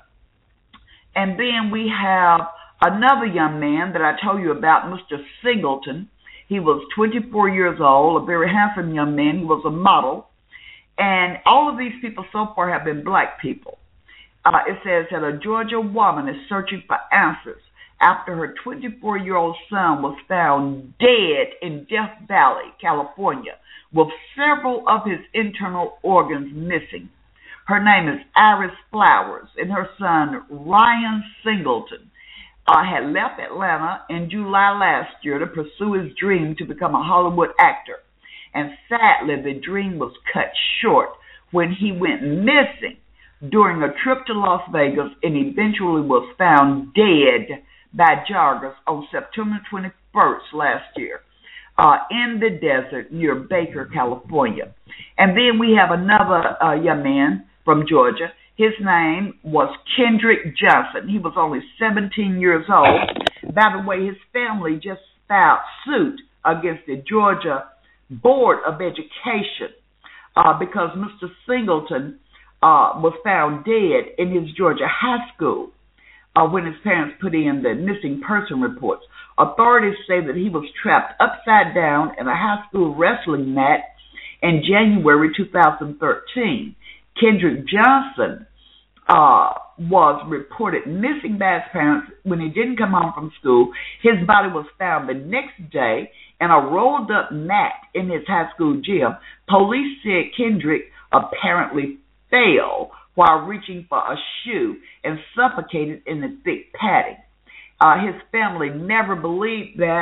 And then we have another young man that I told you about, Mister Singleton. He was twenty-four years old, a very handsome young man. He was a model. And all of these people so far have been black people. Uh, it says that a Georgia woman is searching for answers after her twenty-four-year-old son was found dead in Death Valley, California, with several of his internal organs missing. Her name is Iris Flowers, and her son, Ryan Singleton, uh, had left Atlanta in July last year to pursue his dream to become a Hollywood actor. And sadly, the dream was cut short when he went missing during a trip to Las Vegas and eventually was found dead by joggers on September twenty-first last year uh, in the desert near Baker, California. And then we have another uh, young man from Georgia. His name was Kendrick Johnson. He was only seventeen years old. By the way, his family just filed suit against the Georgia Board of Education uh, because Mister Singleton uh, was found dead in his Georgia high school. Uh, when his parents put in the missing person reports. Authorities say that he was trapped upside down in a high school wrestling mat in January two thousand thirteen. Kendrick Johnson uh, was reported missing by his parents when he didn't come home from school. His body was found the next day in a rolled-up mat in his high school gym. Police said Kendrick apparently fell while reaching for a shoe and suffocated in the thick padding. Uh, his family never believed that,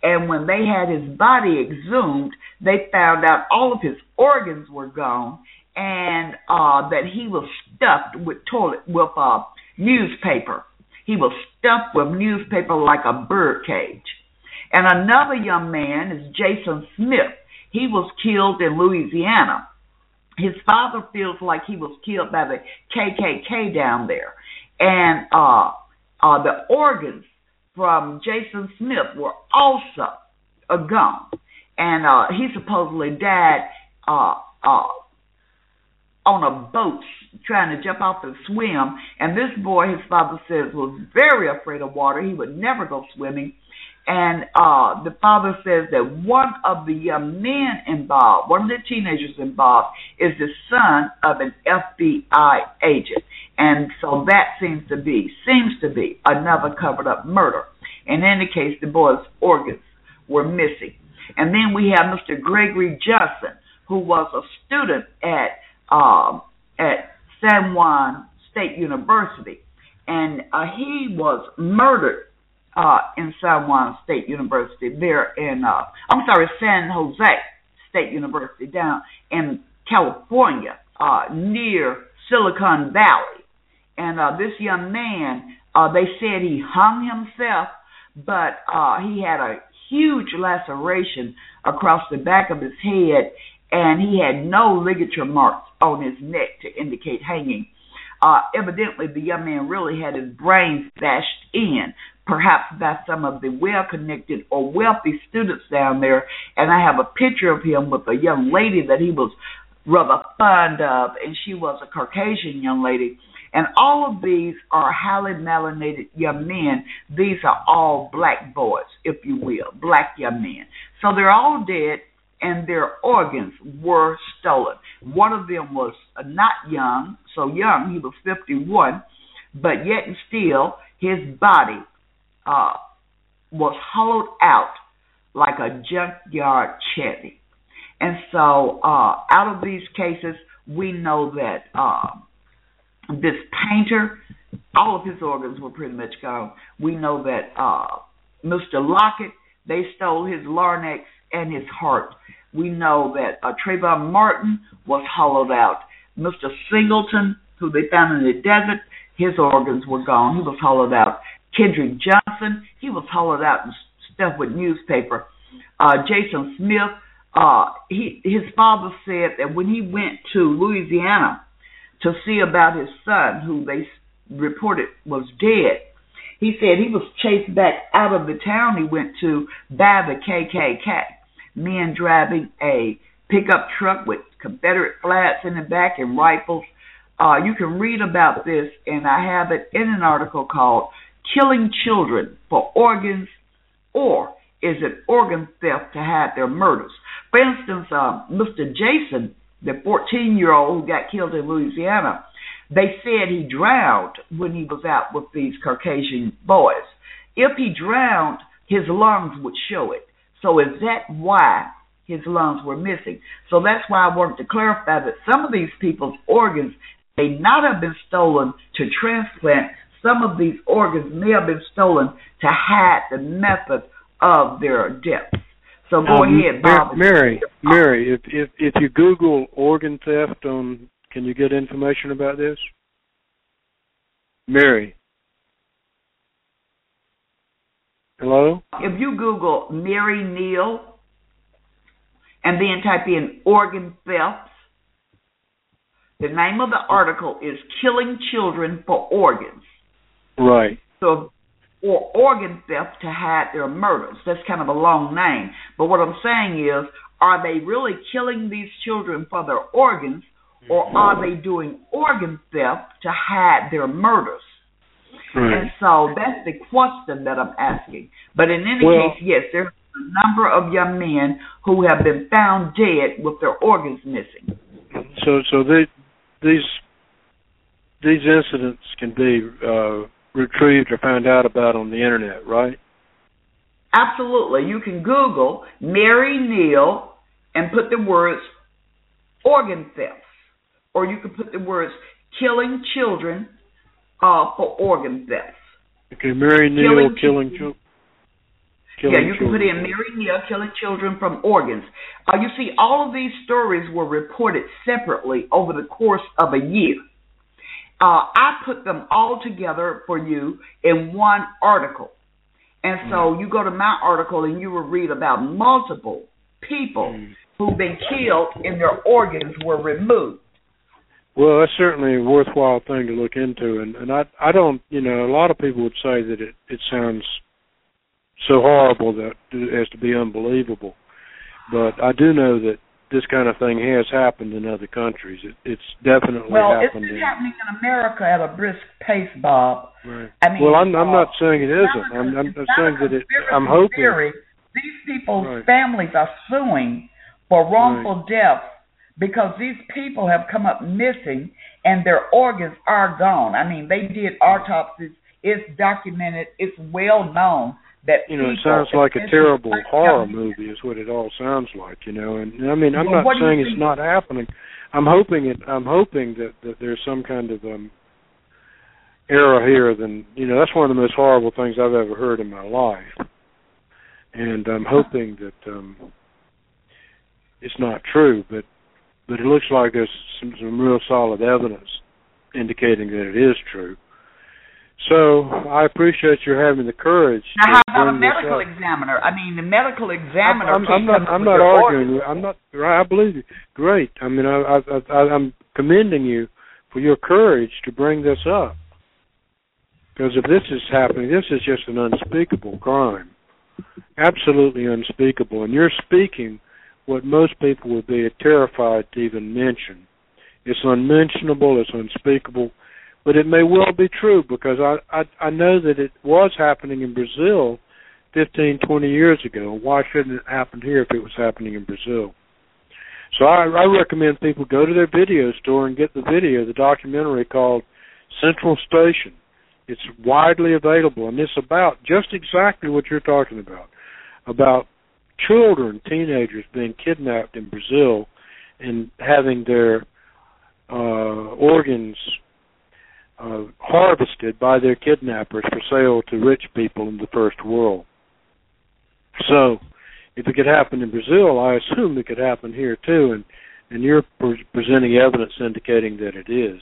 And when they had his body exhumed, they found out all of his organs were gone, and uh, that he was stuffed with toilet with uh, newspaper. He was stuffed with newspaper like a bird cage. And another young man is Jason Smith. He was killed in Louisiana. His father feels like he was killed by the K K K down there. And uh, uh, the organs from Jason Smith were also uh, gone. And uh, he supposedly died uh, uh, on a boat trying to jump off and swim. And this boy, his father says, was very afraid of water. He would never go swimming. And uh, the father says that one of the young men involved, one of the teenagers involved, is the son of an F B I agent. And so that seems to be, seems to be another covered up murder. In any case, the boy's organs were missing. And then we have Mister Gregory Johnson, who was a student at um, at San Juan State University. And uh, he was murdered Uh, in San Juan State University, there in, uh, I'm sorry, San Jose State University, down in California, uh, near Silicon Valley. And uh, this young man, uh, they said he hung himself, but uh, he had a huge laceration across the back of his head, and he had no ligature marks on his neck to indicate hanging. Uh, evidently, the young man really had his brain bashed in, perhaps by some of the well-connected or wealthy students down there. And I have a picture of him with a young lady that he was rather fond of, and she was a Caucasian young lady. And all of these are highly melanated young men. These are all black boys, if you will, black young men. So they're all dead, and their organs were stolen. One of them was not young, so young, he was fifty-one, but yet and still his body uh, was hollowed out like a junkyard Chevy. And so uh, out of these cases, we know that uh, this painter, all of his organs were pretty much gone. We know that uh, Mister Lockett, they stole his larynx and his heart. We know that uh, Trayvon Martin was hollowed out. Mister Singleton, who they found in the desert, his organs were gone. He was hollowed out. Kendrick Johnson, he was hollowed out and stuffed with newspaper. Uh, Jason Smith, uh, he, his father said that when he went to Louisiana to see about his son, who they reported was dead, he said he was chased back out of the town he went to by the K K K. Men driving a pickup truck with Confederate flags in the back and rifles. Uh, you can read about this, and I have it in an article called Killing Children for Organs, or is it organ theft to hide their murders? For instance, uh, Mister Jason, the fourteen-year-old who got killed in Louisiana, they said he drowned when he was out with these Caucasian boys. If he drowned, his lungs would show it. So is that why his lungs were missing? So that's why I wanted to clarify that some of these people's organs may not have been stolen to transplant. Some of these organs may have been stolen to hide the method of their death. So go um, ahead, Bob. Mary, Mary, if, if if you Google organ theft, on, can you get information about this? Mary. Hello? If you Google Mary Neal and then type in organ thefts, the name of the article is Killing Children for Organs. Right. So, or organ theft to hide their murders. That's kind of a long name. But what I'm saying is, are they really killing these children for their organs, or are they doing organ theft to hide their murders? Right. And so that's the question that I'm asking. But in any well, case, yes, there's a number of young men who have been found dead with their organs missing. So, so they, these these incidents can be uh, retrieved or found out about on the internet, right? Absolutely. You can Google Mary Neal and put the words organ thefts, or you can put the words killing children uh, for organ thefts. Okay, Mary Neal, killing, killing children. Killing yeah, you can children. put in Mary Neal, killing children from organs. Uh, you see, all of these stories were reported separately over the course of a year. Uh, I put them all together for you in one article. And so mm. you go to my article and you will read about multiple people mm. who've been killed and their organs were removed. Well, that's certainly a worthwhile thing to look into. And, and I, I don't, you know, a lot of people would say that it, it sounds so horrible that as to be unbelievable. But I do know that this kind of thing has happened in other countries. It, it's definitely well, happened. Well, it's in, happening in America at a brisk pace, Bob. Right. I mean, well, I'm, I'm uh, not saying it isn't. I'm, I'm, I'm saying that it. I'm hoping. Theory. These people's right. families are suing for wrongful right. death because these people have come up missing and their organs are gone. I mean, they did autopsies. It's documented. It's well known. That you know, people, it sounds like a terrible horror movie is what it all sounds like, you know. And I mean, I'm well, not saying it's not happening. I'm hoping it. I'm hoping that, that there's some kind of um, error here. Than you know, that's one of the most horrible things I've ever heard in my life. And I'm hoping that um, it's not true, but but it looks like there's some, some real solid evidence indicating that it is true. So I appreciate your having the courage. Now, to how about a bring medical this up. examiner? I mean, the medical examiner. I'm, I'm not. I'm not arguing. I'm not. I believe you. Great. I mean, I, I, I, I'm commending you for your courage to bring this up. Because if this is happening, this is just an unspeakable crime. Absolutely unspeakable. And you're speaking what most people would be terrified to even mention. It's unmentionable. It's unspeakable. But it may well be true because I, I I know that it was happening in Brazil fifteen, twenty years ago. Why shouldn't it happen here if it was happening in Brazil? So I, I recommend people go to their video store and get the video, the documentary called Central Station. It's widely available, and it's about just exactly what you're talking about, about children, teenagers being kidnapped in Brazil and having their uh, organs Uh, harvested by their kidnappers for sale to rich people in the first world. So, if it could happen in Brazil, I assume it could happen here too, and, and you're pre- presenting evidence indicating that it is.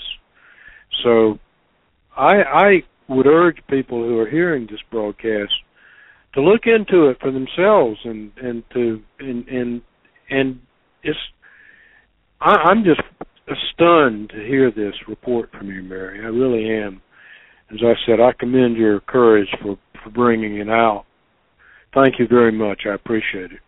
So, I, I would urge people who are hearing this broadcast to look into it for themselves, and and to and and, and it's. I, I'm just. stunned to hear this report from you, Mary. I really am. As I said, I commend your courage for, for bringing it out. Thank you very much. I appreciate it.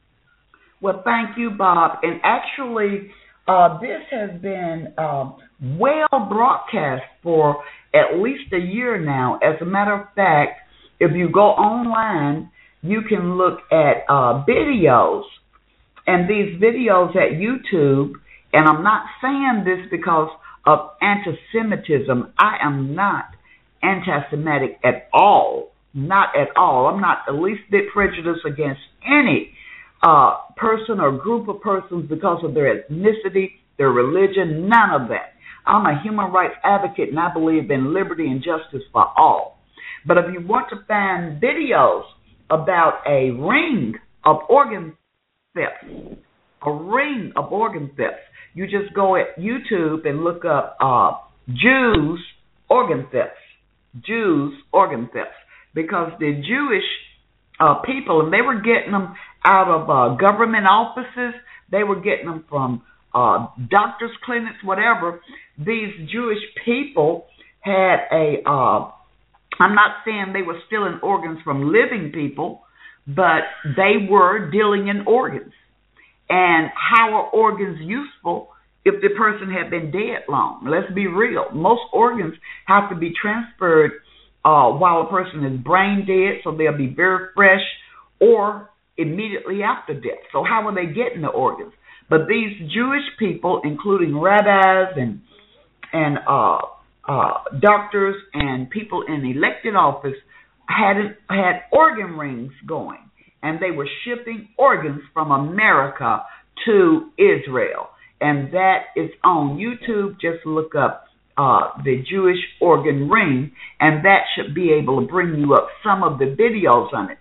Well, thank you, Bob. And actually, uh, this has been uh, well broadcast for at least a year now. As a matter of fact, if you go online, you can look at uh, videos. And these videos at YouTube, and I'm not saying this because of anti-Semitism. I am not anti-Semitic at all. Not at all. I'm not the least bit prejudiced against any uh, person or group of persons because of their ethnicity, their religion, none of that. I'm a human rights advocate, and I believe in liberty and justice for all. But if you want to find videos about a ring of organ theft, a ring of organ theft, you just go at YouTube and look up uh, Jews organ thefts, Jews organ thefts, because the Jewish uh, people, and they were getting them out of uh, government offices, they were getting them from uh, doctors' clinics, whatever. These Jewish people had a, uh, I'm not saying they were stealing organs from living people, but they were dealing in organs. And how are organs useful if the person had been dead long? Let's be real. Most organs have to be transferred uh, while a person is brain dead, so they'll be very fresh, or immediately after death. So how are they getting the organs? But these Jewish people, including rabbis and and uh, uh, doctors and people in elected office, had had organ rings going. And they were shipping organs from America to Israel. And that is on YouTube. Just look up uh, the Jewish organ ring, and that should be able to bring you up some of the videos on it.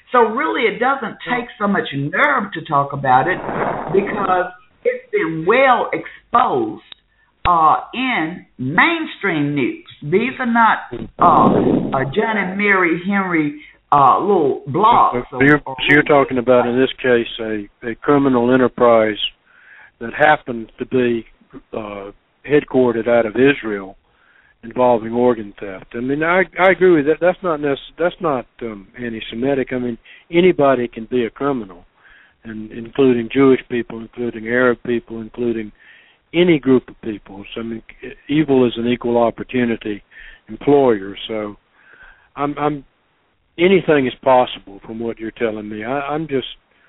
So really it doesn't take so much nerve to talk about it because it's been well exposed uh, in mainstream news. These are not uh, uh, John and Mary Henry uh, little blogs. So you're, so you're talking about, in this case, a, a criminal enterprise that happens to be uh, headquartered out of Israel, involving organ theft. I mean, I I agree with that. That's not necess- That's not um, anti-Semitic. I mean, anybody can be a criminal, and including Jewish people, including Arab people, including any group of people. So I mean, evil is an equal opportunity employer. So I'm, I'm anything is possible from what you're telling me. I, I'm just.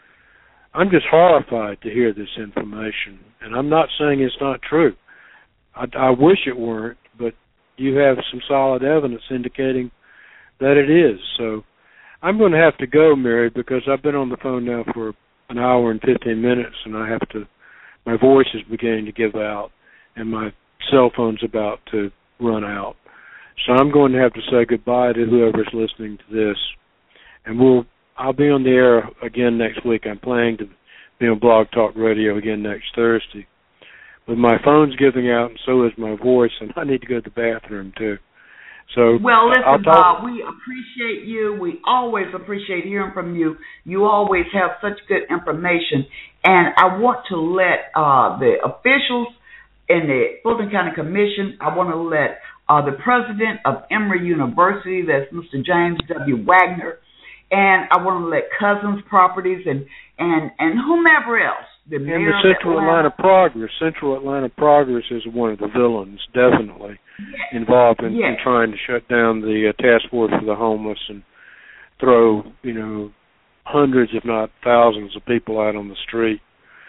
I'm just horrified to hear this information, and I'm not saying it's not true. I, I wish it weren't, but you have some solid evidence indicating that it is. So I'm going to have to go, Mary, because I've been on the phone now for an hour and fifteen minutes, and I have to. My voice is beginning to give out, and my cell phone's about to run out. So I'm going to have to say goodbye to whoever's listening to this, and we'll. I'll be on the air again next week. I'm planning to be on Blog Talk Radio again next Thursday. But my phone's giving out, and so is my voice, and I need to go to the bathroom, too. So Well, listen, I'll talk- Bob, we appreciate you. We always appreciate hearing from you. You always have such good information. And I want to let uh, the officials in the Fulton County Commission, I want to let uh, the president of Emory University, that's Mister James W. Wagner, and I want to let Cousins Properties and, and, and whomever else. The and mayor the Central of Atlanta Progress. Central Atlanta Progress is one of the villains, definitely, yes. involved in, yes. in trying to shut down the uh, task force for the homeless and throw, you know, hundreds, if not thousands, of people out on the street.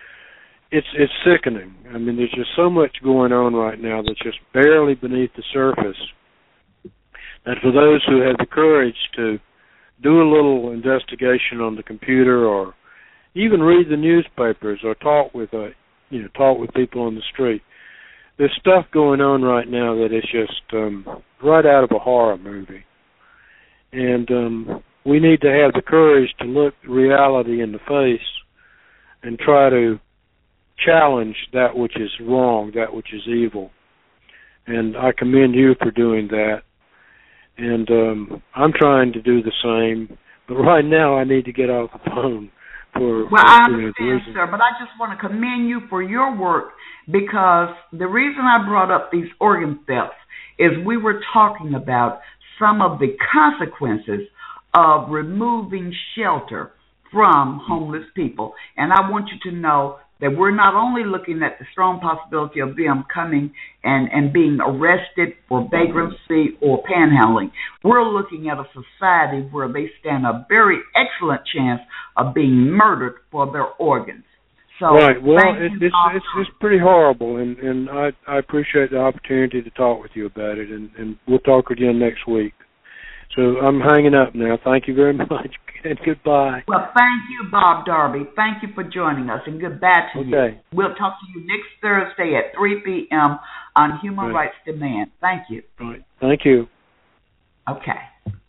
It's it's sickening. I mean, there's just so much going on right now that's just barely beneath the surface. And for those who have the courage to do a little investigation on the computer, or even read the newspapers, or talk with uh, you know talk with people on the street. There's stuff going on right now that is just um, right out of a horror movie, and um, we need to have the courage to look reality in the face and try to challenge that which is wrong, that which is evil. And I commend you for doing that. And um, I'm trying to do the same, but right now I need to get off the phone. For, well, for, I you know, understand, sir, but I just want to commend you for your work, because the reason I brought up these organ thefts is we were talking about some of the consequences of removing shelter from homeless people. And I want you to know that we're not only looking at the strong possibility of them coming and, and being arrested for vagrancy or panhandling. We're looking at a society where they stand a very excellent chance of being murdered for their organs. So, right. Well, it, you, it's, it's it's pretty horrible, and, and I, I appreciate the opportunity to talk with you about it, and, and we'll talk again next week. So I'm hanging up now. Thank you very much, and goodbye. Well, thank you, Bob Darby. Thank you for joining us, and goodbye to okay. you. We'll talk to you next Thursday at three p.m. on Human right. Rights Demand. Thank you. Right. Thank you. Okay.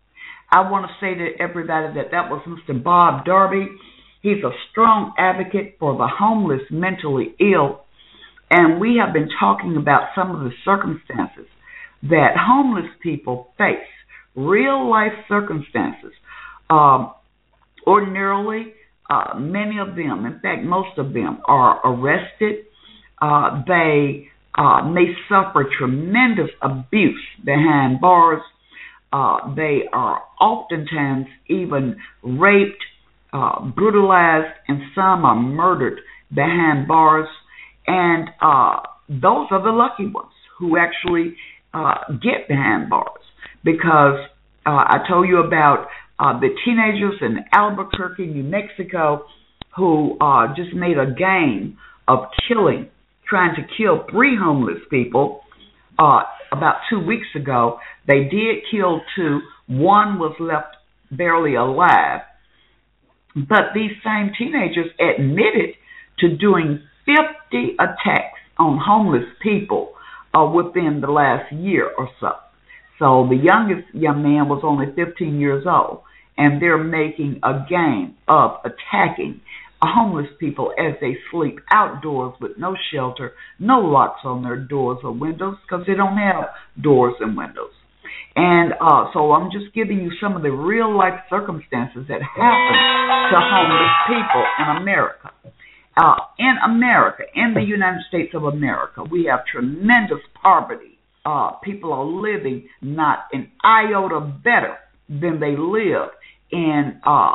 I want to say to everybody that that was Mister Bob Darby. He's a strong advocate for the homeless, mentally ill, and we have been talking about some of the circumstances that homeless people face. Real life circumstances. Um, ordinarily, uh, many of them, in fact, most of them, are arrested. Uh, they uh, may suffer tremendous abuse behind bars. Uh, they are oftentimes even raped, uh, brutalized, and some are murdered behind bars. And uh, those are the lucky ones who actually uh, get behind bars. Because uh, I told you about uh, the teenagers in Albuquerque, New Mexico, who uh, just made a game of killing, trying to kill three homeless people uh, about two weeks ago. They did kill two. One was left barely alive. But these same teenagers admitted to doing fifty attacks on homeless people uh, within the last year or so. So the youngest young man was only fifteen years old, and they're making a game of attacking homeless people as they sleep outdoors with no shelter, no locks on their doors or windows because they don't have doors and windows. And uh, so I'm just giving you some of the real-life circumstances that happen to homeless people in America. Uh, in America, in the United States of America, we have tremendous poverty. Uh, people are living not an iota better than they live in uh,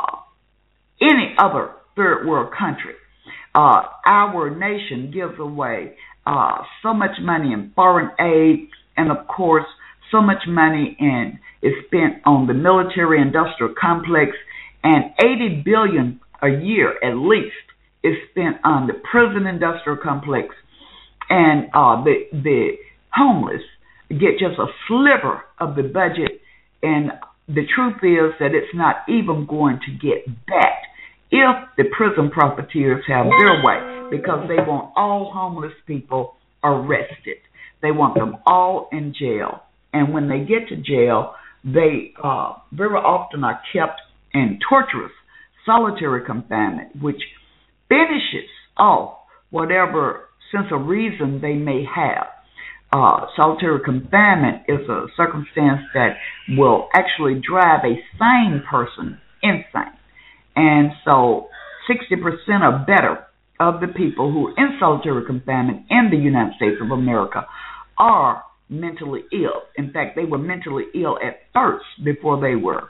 any other third world country. Uh, our nation gives away uh, so much money in foreign aid, and of course, so much money in is spent on the military-industrial complex, and eighty billion dollars a year at least is spent on the prison-industrial complex, and uh, the the homeless get just a sliver of the budget, and the truth is that it's not even going to get that if the prison profiteers have their way, because they want all homeless people arrested. They want them all in jail. And when they get to jail, they uh, very often are kept in torturous solitary confinement, which finishes off whatever sense of reason they may have. Uh, solitary confinement is a circumstance that will actually drive a sane person insane. And so sixty percent or better of the people who are in solitary confinement in the United States of America are mentally ill. In fact, they were mentally ill at first before they were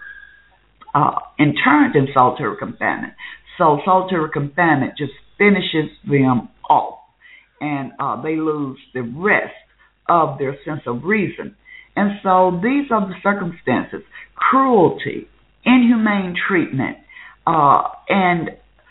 uh, interned in solitary confinement. So solitary confinement just finishes them off, and uh, they lose the rest of their sense of reason. And so these are the circumstances: cruelty, inhumane treatment, uh, and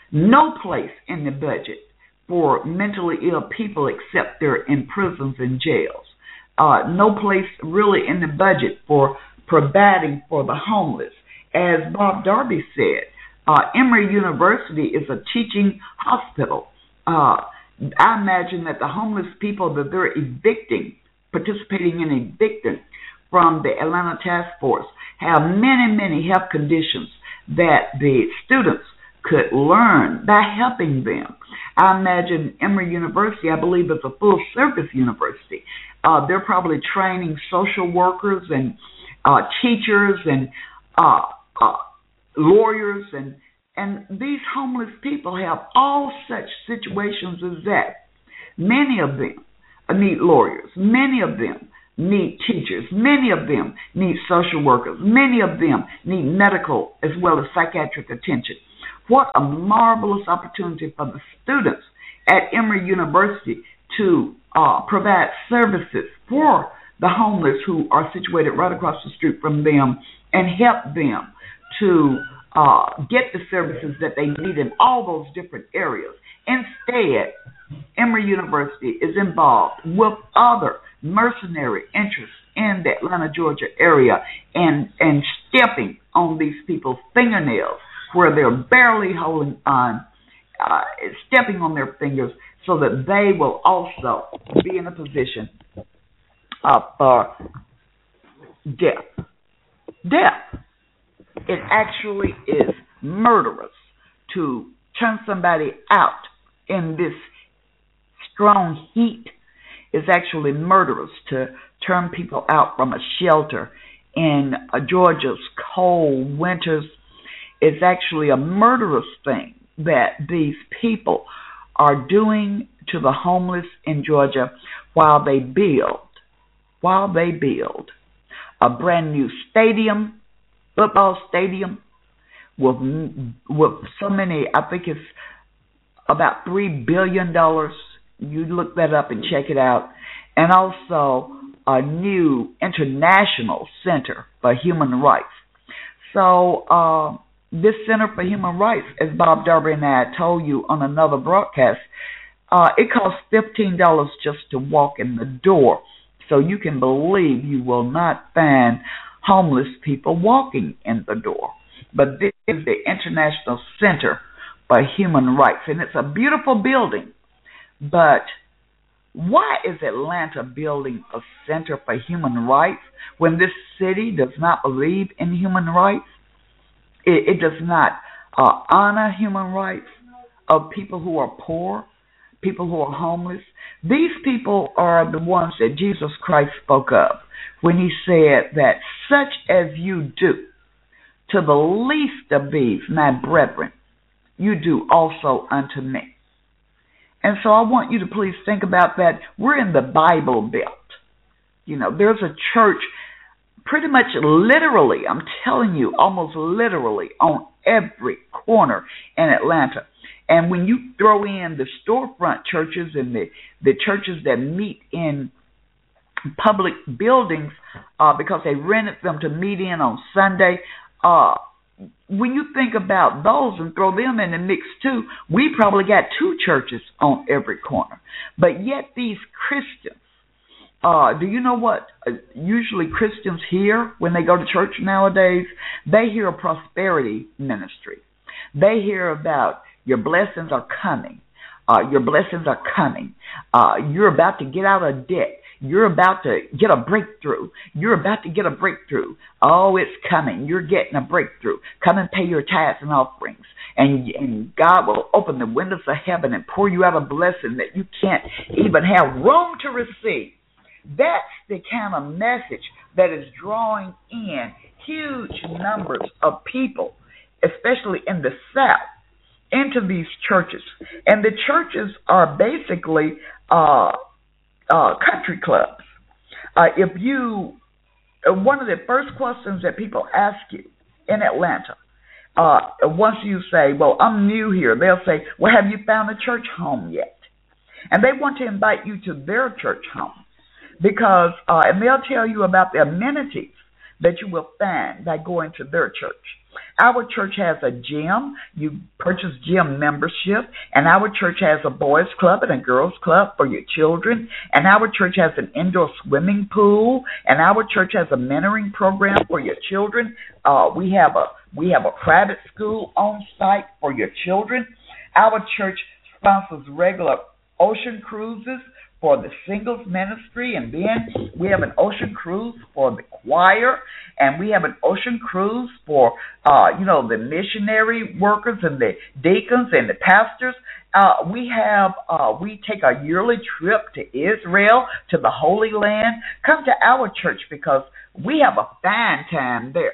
no place in the budget for mentally ill people except they're in prisons and jails. Uh, no place really in the budget for providing for the homeless. As Bob Darby said, uh, Emory University is a teaching hospital. Uh, I imagine that the homeless people that they're evicting, participating in evicting from the Atlanta Task Force, have many, many health conditions that the students could learn by helping them. I imagine Emory University, I believe, is a full-service university. Uh, they're probably training social workers and uh, teachers and uh, uh, lawyers, and and these homeless people have all such situations as that. Many of them need lawyers. Many of them need teachers. Many of them need social workers. Many of them need medical as well as psychiatric attention. What a marvelous opportunity for the students at Emory University to uh, provide services for the homeless who are situated right across the street from them and help them to uh, get the services that they need in all those different areas. Instead, Emory University is involved with other mercenary interests in the Atlanta, Georgia area and, and stepping on these people's fingernails where they're barely holding on, uh, stepping on their fingers so that they will also be in a position uh, for death. Death. It actually is murderous to turn somebody out in this strong heat. It's actually murderous to turn people out from a shelter in uh, Georgia's cold winters. It's actually a murderous thing that these people are doing to the homeless in Georgia while they build, while they build a brand new stadium, football stadium, with with so many, I think it's about three billion dollars. You look that up and check it out. And also a new international center for human rights. So uh, this Center for Human Rights, as Bob Darby and I told you on another broadcast, uh, it costs fifteen dollars just to walk in the door. So you can believe you will not find homeless people walking in the door. But this is the International Center for Human Rights, and it's a beautiful building. But why is Atlanta building a center for human rights when this city does not believe in human rights? It, it does not uh, honor human rights of people who are poor, people who are homeless. These people are the ones that Jesus Christ spoke of when he said that such as you do to the least of these, my brethren, you do also unto me. And so I want you to please think about that. We're in the Bible Belt. You know, there's a church pretty much literally, I'm telling you, almost literally on every corner in Atlanta. And when you throw in the storefront churches and the, the churches that meet in public buildings uh, because they rented them to meet in on Sunday, uh, when you think about those and throw them in the mix too, we probably got two churches on every corner. But yet these Christians, uh, do you know what uh, usually Christians hear when they go to church nowadays? They hear a prosperity ministry. They hear about your blessings are coming. Uh, your blessings are coming. Uh, you're about to get out of debt. You're about to get a breakthrough. You're about to get a breakthrough. Oh, it's coming. You're getting a breakthrough. Come and pay your tithes and offerings. And, and God will open the windows of heaven and pour you out a blessing that you can't even have room to receive. That's the kind of message that is drawing in huge numbers of people, especially in the South, into these churches. And the churches are basically uh, uh, country clubs. Uh, if you, uh, one of the first questions that people ask you in Atlanta, uh, once you say, well, I'm new here, they'll say, well, have you found a church home yet? And they want to invite you to their church home because, uh, and they'll tell you about the amenities that you will find by going to their church. Our church has a gym. You purchase gym membership. And our church has a boys club and a girls club for your children. And our church has an indoor swimming pool. And our church has a mentoring program for your children. Uh, we have a we have a private school on site for your children. Our church sponsors regular ocean cruises for the singles ministry, and then we have an ocean cruise for the choir, and we have an ocean cruise for, uh, you know, the missionary workers and the deacons and the pastors. Uh, we have, uh, we take a yearly trip to Israel, to the Holy Land. Come to our church because we have a fine time there.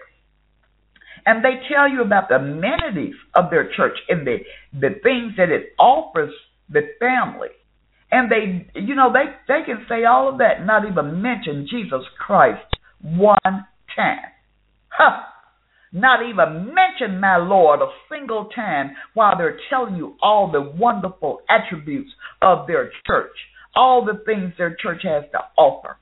And they tell you about the amenities of their church and the, the things that it offers the family. And they, you know, they, they can say all of that and not even mention Jesus Christ one time. Huh. Not even mention my Lord a single time while they're telling you all the wonderful attributes of their church, all the things their church has to offer.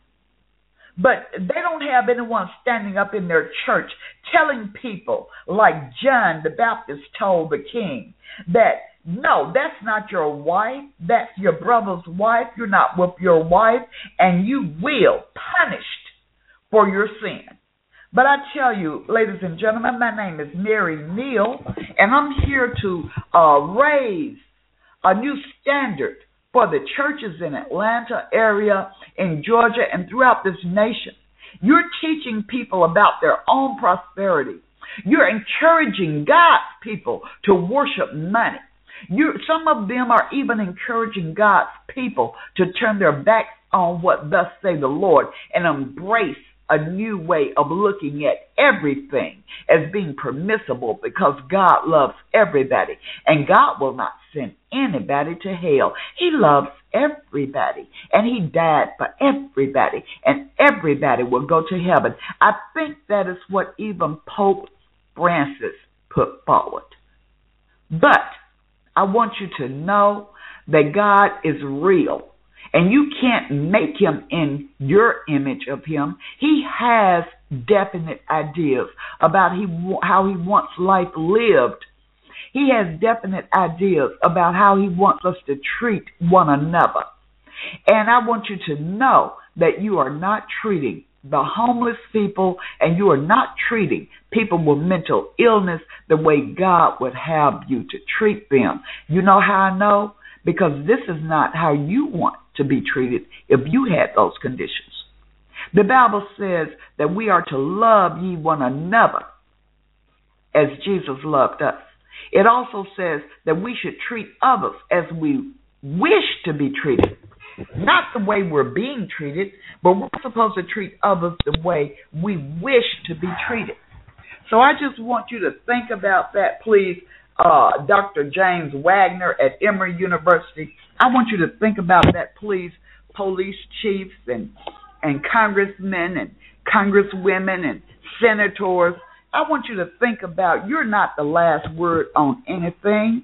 But they don't have anyone standing up in their church telling people like John the Baptist told the king that, no, that's not your wife. That's your brother's wife. You're not with your wife, and you will punished for your sin. But I tell you, ladies and gentlemen, my name is Mary Neal, and I'm here to uh, raise a new standard for the churches in Atlanta area, in Georgia, and throughout this nation. You're teaching people about their own prosperity. You're encouraging God's people to worship money. You, some of them are even encouraging God's people to turn their backs on what thus say the Lord and embrace a new way of looking at everything as being permissible because God loves everybody and God will not send anybody to hell. He loves everybody and he died for everybody and everybody will go to heaven. I think that is what even Pope Francis put forward. But I want you to know that God is real and you can't make him in your image of him. He has definite ideas about he, how he wants life lived. He has definite ideas about how he wants us to treat one another. And I want you to know that you are not treating the homeless people and you are not treating people with mental illness the way God would have you to treat them. You know how I know? Because this is not how you want to be treated if you had those conditions. The Bible says that we are to love ye one another as Jesus loved us. It also says that we should treat others as we wish to be treated. Not the way we're being treated, but we're supposed to treat others the way we wish to be treated. So I just want you to think about that, please, uh, Doctor James Wagner at Emory University. I want you to think about that, please, police chiefs and, and congressmen and congresswomen and senators. I want you to think about you're not the last word on anything.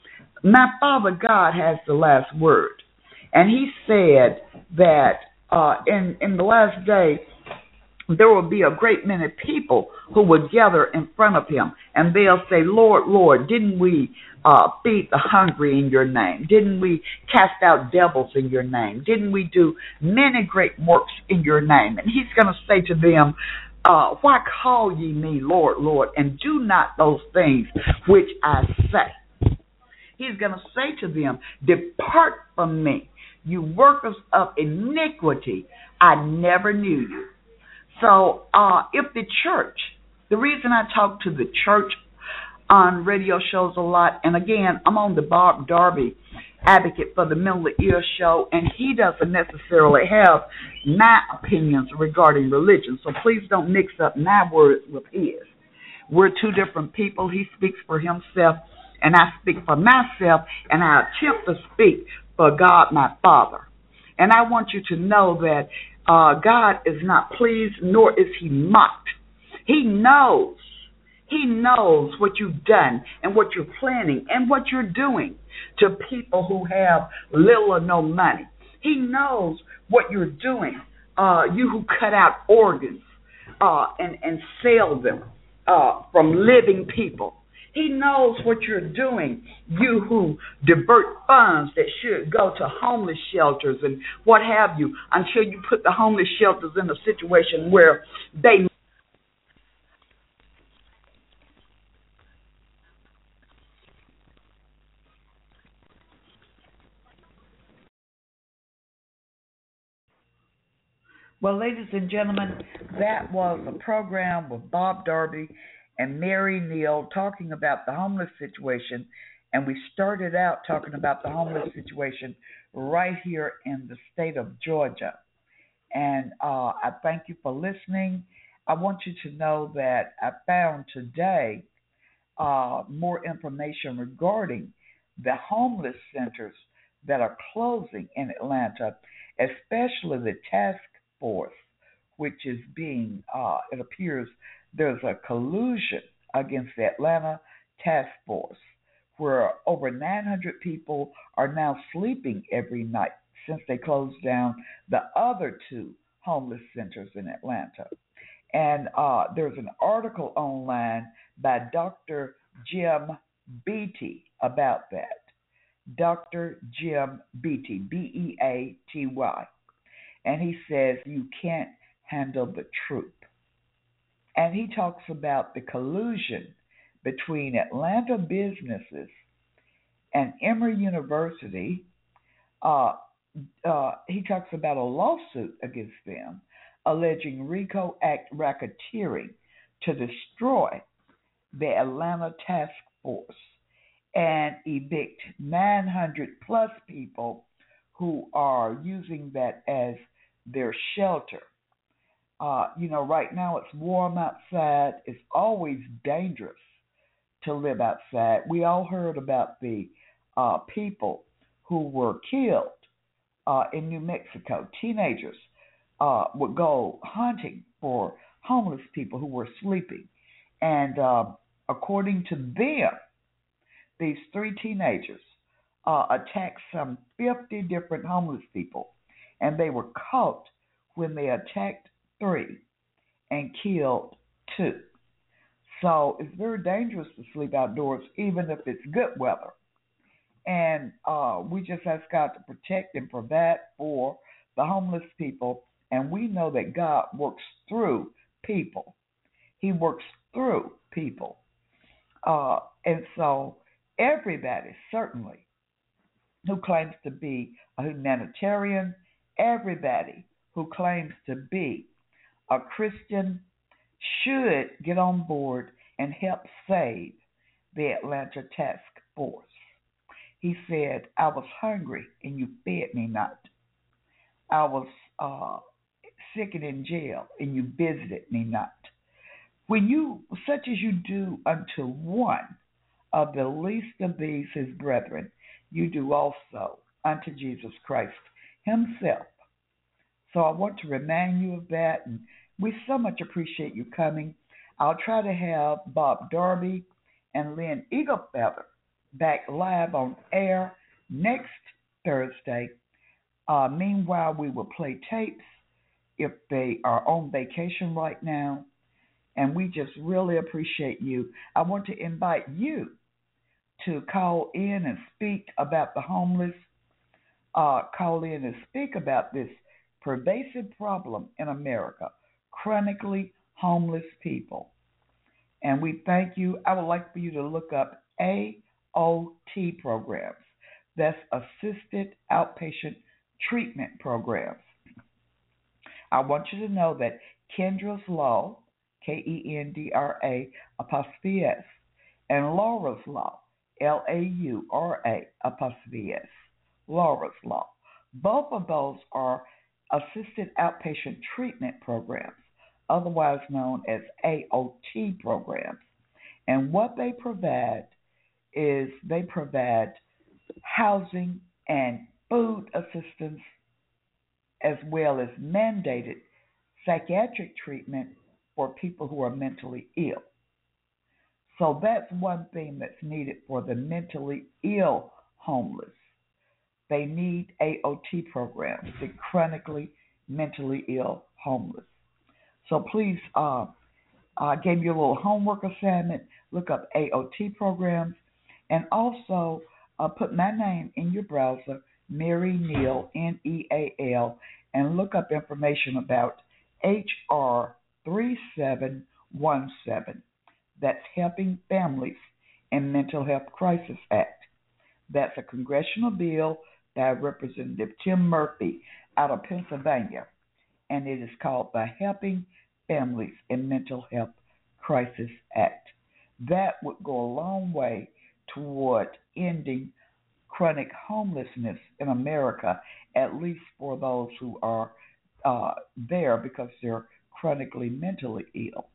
My Father God has the last word. And he said that uh, in, in the last day, there will be a great many people who will gather in front of him. And they'll say, Lord, Lord, didn't we uh, feed the hungry in your name? Didn't we cast out devils in your name? Didn't we do many great works in your name? And he's going to say to them, uh, why call ye me Lord, Lord, and do not those things which I say? He's going to say to them, depart from me, you workers of iniquity, I never knew you. So uh, if the church, the reason I talk to the church on radio shows a lot, and again, I'm on the Bob Darby Advocate for the Mentally Ill show, and he doesn't necessarily have my opinions regarding religion, so please don't mix up my words with his. We're two different people. He speaks for himself, and I speak for myself, and I attempt to speak for God, my Father. And I want you to know that uh, God is not pleased, nor is he mocked. He knows. He knows what you've done and what you're planning and what you're doing to people who have little or no money. He knows what you're doing, uh, you who cut out organs uh, and, and sell them uh, from living people. He knows what you're doing, you who divert funds that should go to homeless shelters and what have you, until you put the homeless shelters in a situation where they Well, ladies and gentlemen, that was a program with Bob Darby and Mary Neal talking about the homeless situation. And we started out talking about the homeless situation right here in the state of Georgia. And uh, I thank you for listening. I want you to know that I found today uh, more information regarding the homeless centers that are closing in Atlanta, especially the task force, which is being, uh, it appears there's a collusion against the Atlanta task force, where over nine hundred people are now sleeping every night since they closed down the other two homeless centers in Atlanta. And uh, there's an article online by Doctor Jim Beatty about that. Doctor Jim Beatty, B E A T Y. And he says you can't handle the truth. And he talks about the collusion between Atlanta businesses and Emory University. Uh, uh, he talks about a lawsuit against them alleging RICO Act racketeering to destroy the Atlanta task force and evict nine hundred plus people who are using that as their shelter. Uh, you know, right now it's warm outside. It's always dangerous to live outside. We all heard about the uh, people who were killed uh, in New Mexico. Teenagers uh, would go hunting for homeless people who were sleeping. And uh, according to them, these three teenagers uh, attacked some fifty different homeless people. And they were caught when they attacked three and killed two. So it's very dangerous to sleep outdoors, even if it's good weather. And uh, we just ask God to protect and provide for the homeless people. And we know that God works through people. He works through people. Uh, and so everybody, certainly, who claims to be a humanitarian, everybody who claims to be a Christian should get on board and helped save the Atlanta task force. He said, I was hungry and you fed me not. I was uh, sick and in jail and you visited me not. When you, such as you do unto one of the least of these his brethren, you do also unto Jesus Christ himself. So I want to remind you of that, and we so much appreciate you coming. I'll try to have Bob Darby and Lynn Eaglefeather back live on air next Thursday. Uh, meanwhile, we will play tapes if they are on vacation right now, and we just really appreciate you. I want to invite you to call in and speak about the homeless, uh, call in and speak about this pervasive problem in America, chronically homeless people. And we thank you. I would like for you to look up A O T programs. That's Assisted Outpatient Treatment Programs. I want you to know that Kendra's Law, K E N D R A apostrophe S, and Laura's Law, L A U R A apostrophe S, Laura's Law. Both of those are Assisted Outpatient Treatment Programs, otherwise known as A O T programs. And what they provide is they provide housing and food assistance, as well as mandated psychiatric treatment for people who are mentally ill. So that's one thing that's needed for the mentally ill homeless. They need A O T programs, the chronically mentally ill homeless. So please, uh, I gave you a little homework assignment. Look up A O T programs, and also uh, put my name in your browser, Mary Neal, N E A L, and look up information about H R thirty-seven seventeen. That's Helping Families in Mental Health Crisis Act. That's a congressional bill by Representative Tim Murphy out of Pennsylvania, and it is called the Helping Families in Mental Health Crisis Act. That would go a long way toward ending chronic homelessness in America, at least for those who are uh, there because they're chronically mentally ill.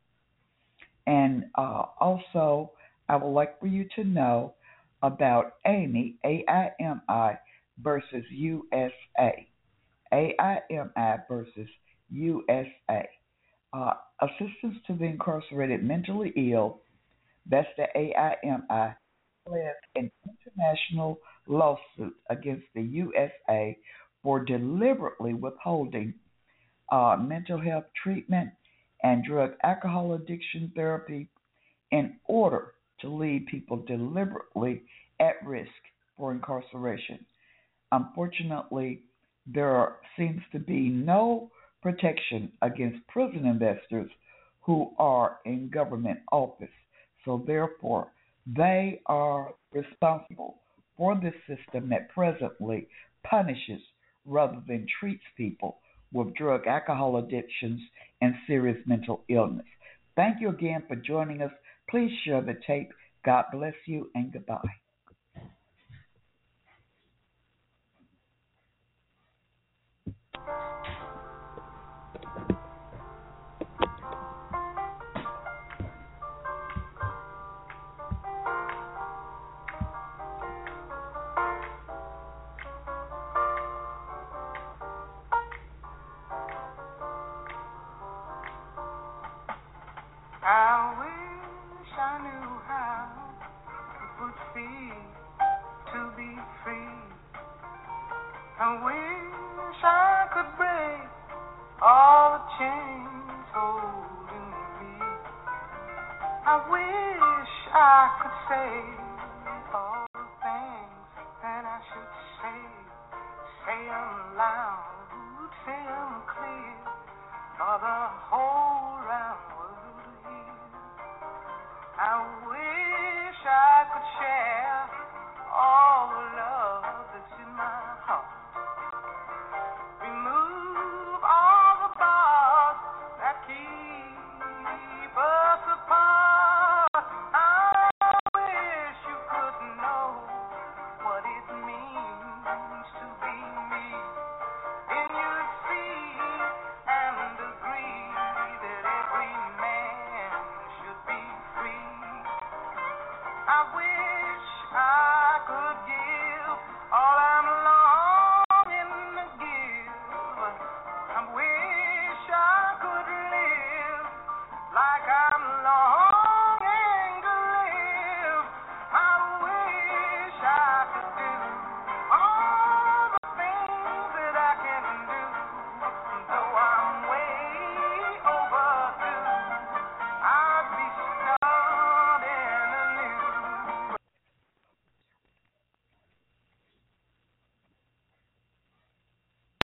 And uh, also, I would like for you to know about A I M I, A I M I versus U S A. A I M I versus U S A. Uh, assistance to the incarcerated mentally ill, that's the A I M I, led an international lawsuit against the U S A for deliberately withholding uh, mental health treatment and drug alcohol addiction therapy in order to leave people deliberately at risk for incarceration. Unfortunately, there seems to be no protection against prison investors who are in government office. So therefore, they are responsible for this system that presently punishes rather than treats people with drug alcohol addictions and serious mental illness. Thank you again for joining us. Please share the tape. God bless you and goodbye. I wish I knew how it would feel to be free. I wish I could break all the chains holding me. I wish I could say all the things that I should say. Say them loud, say them clear, for the whole round world to hear. I wish I could share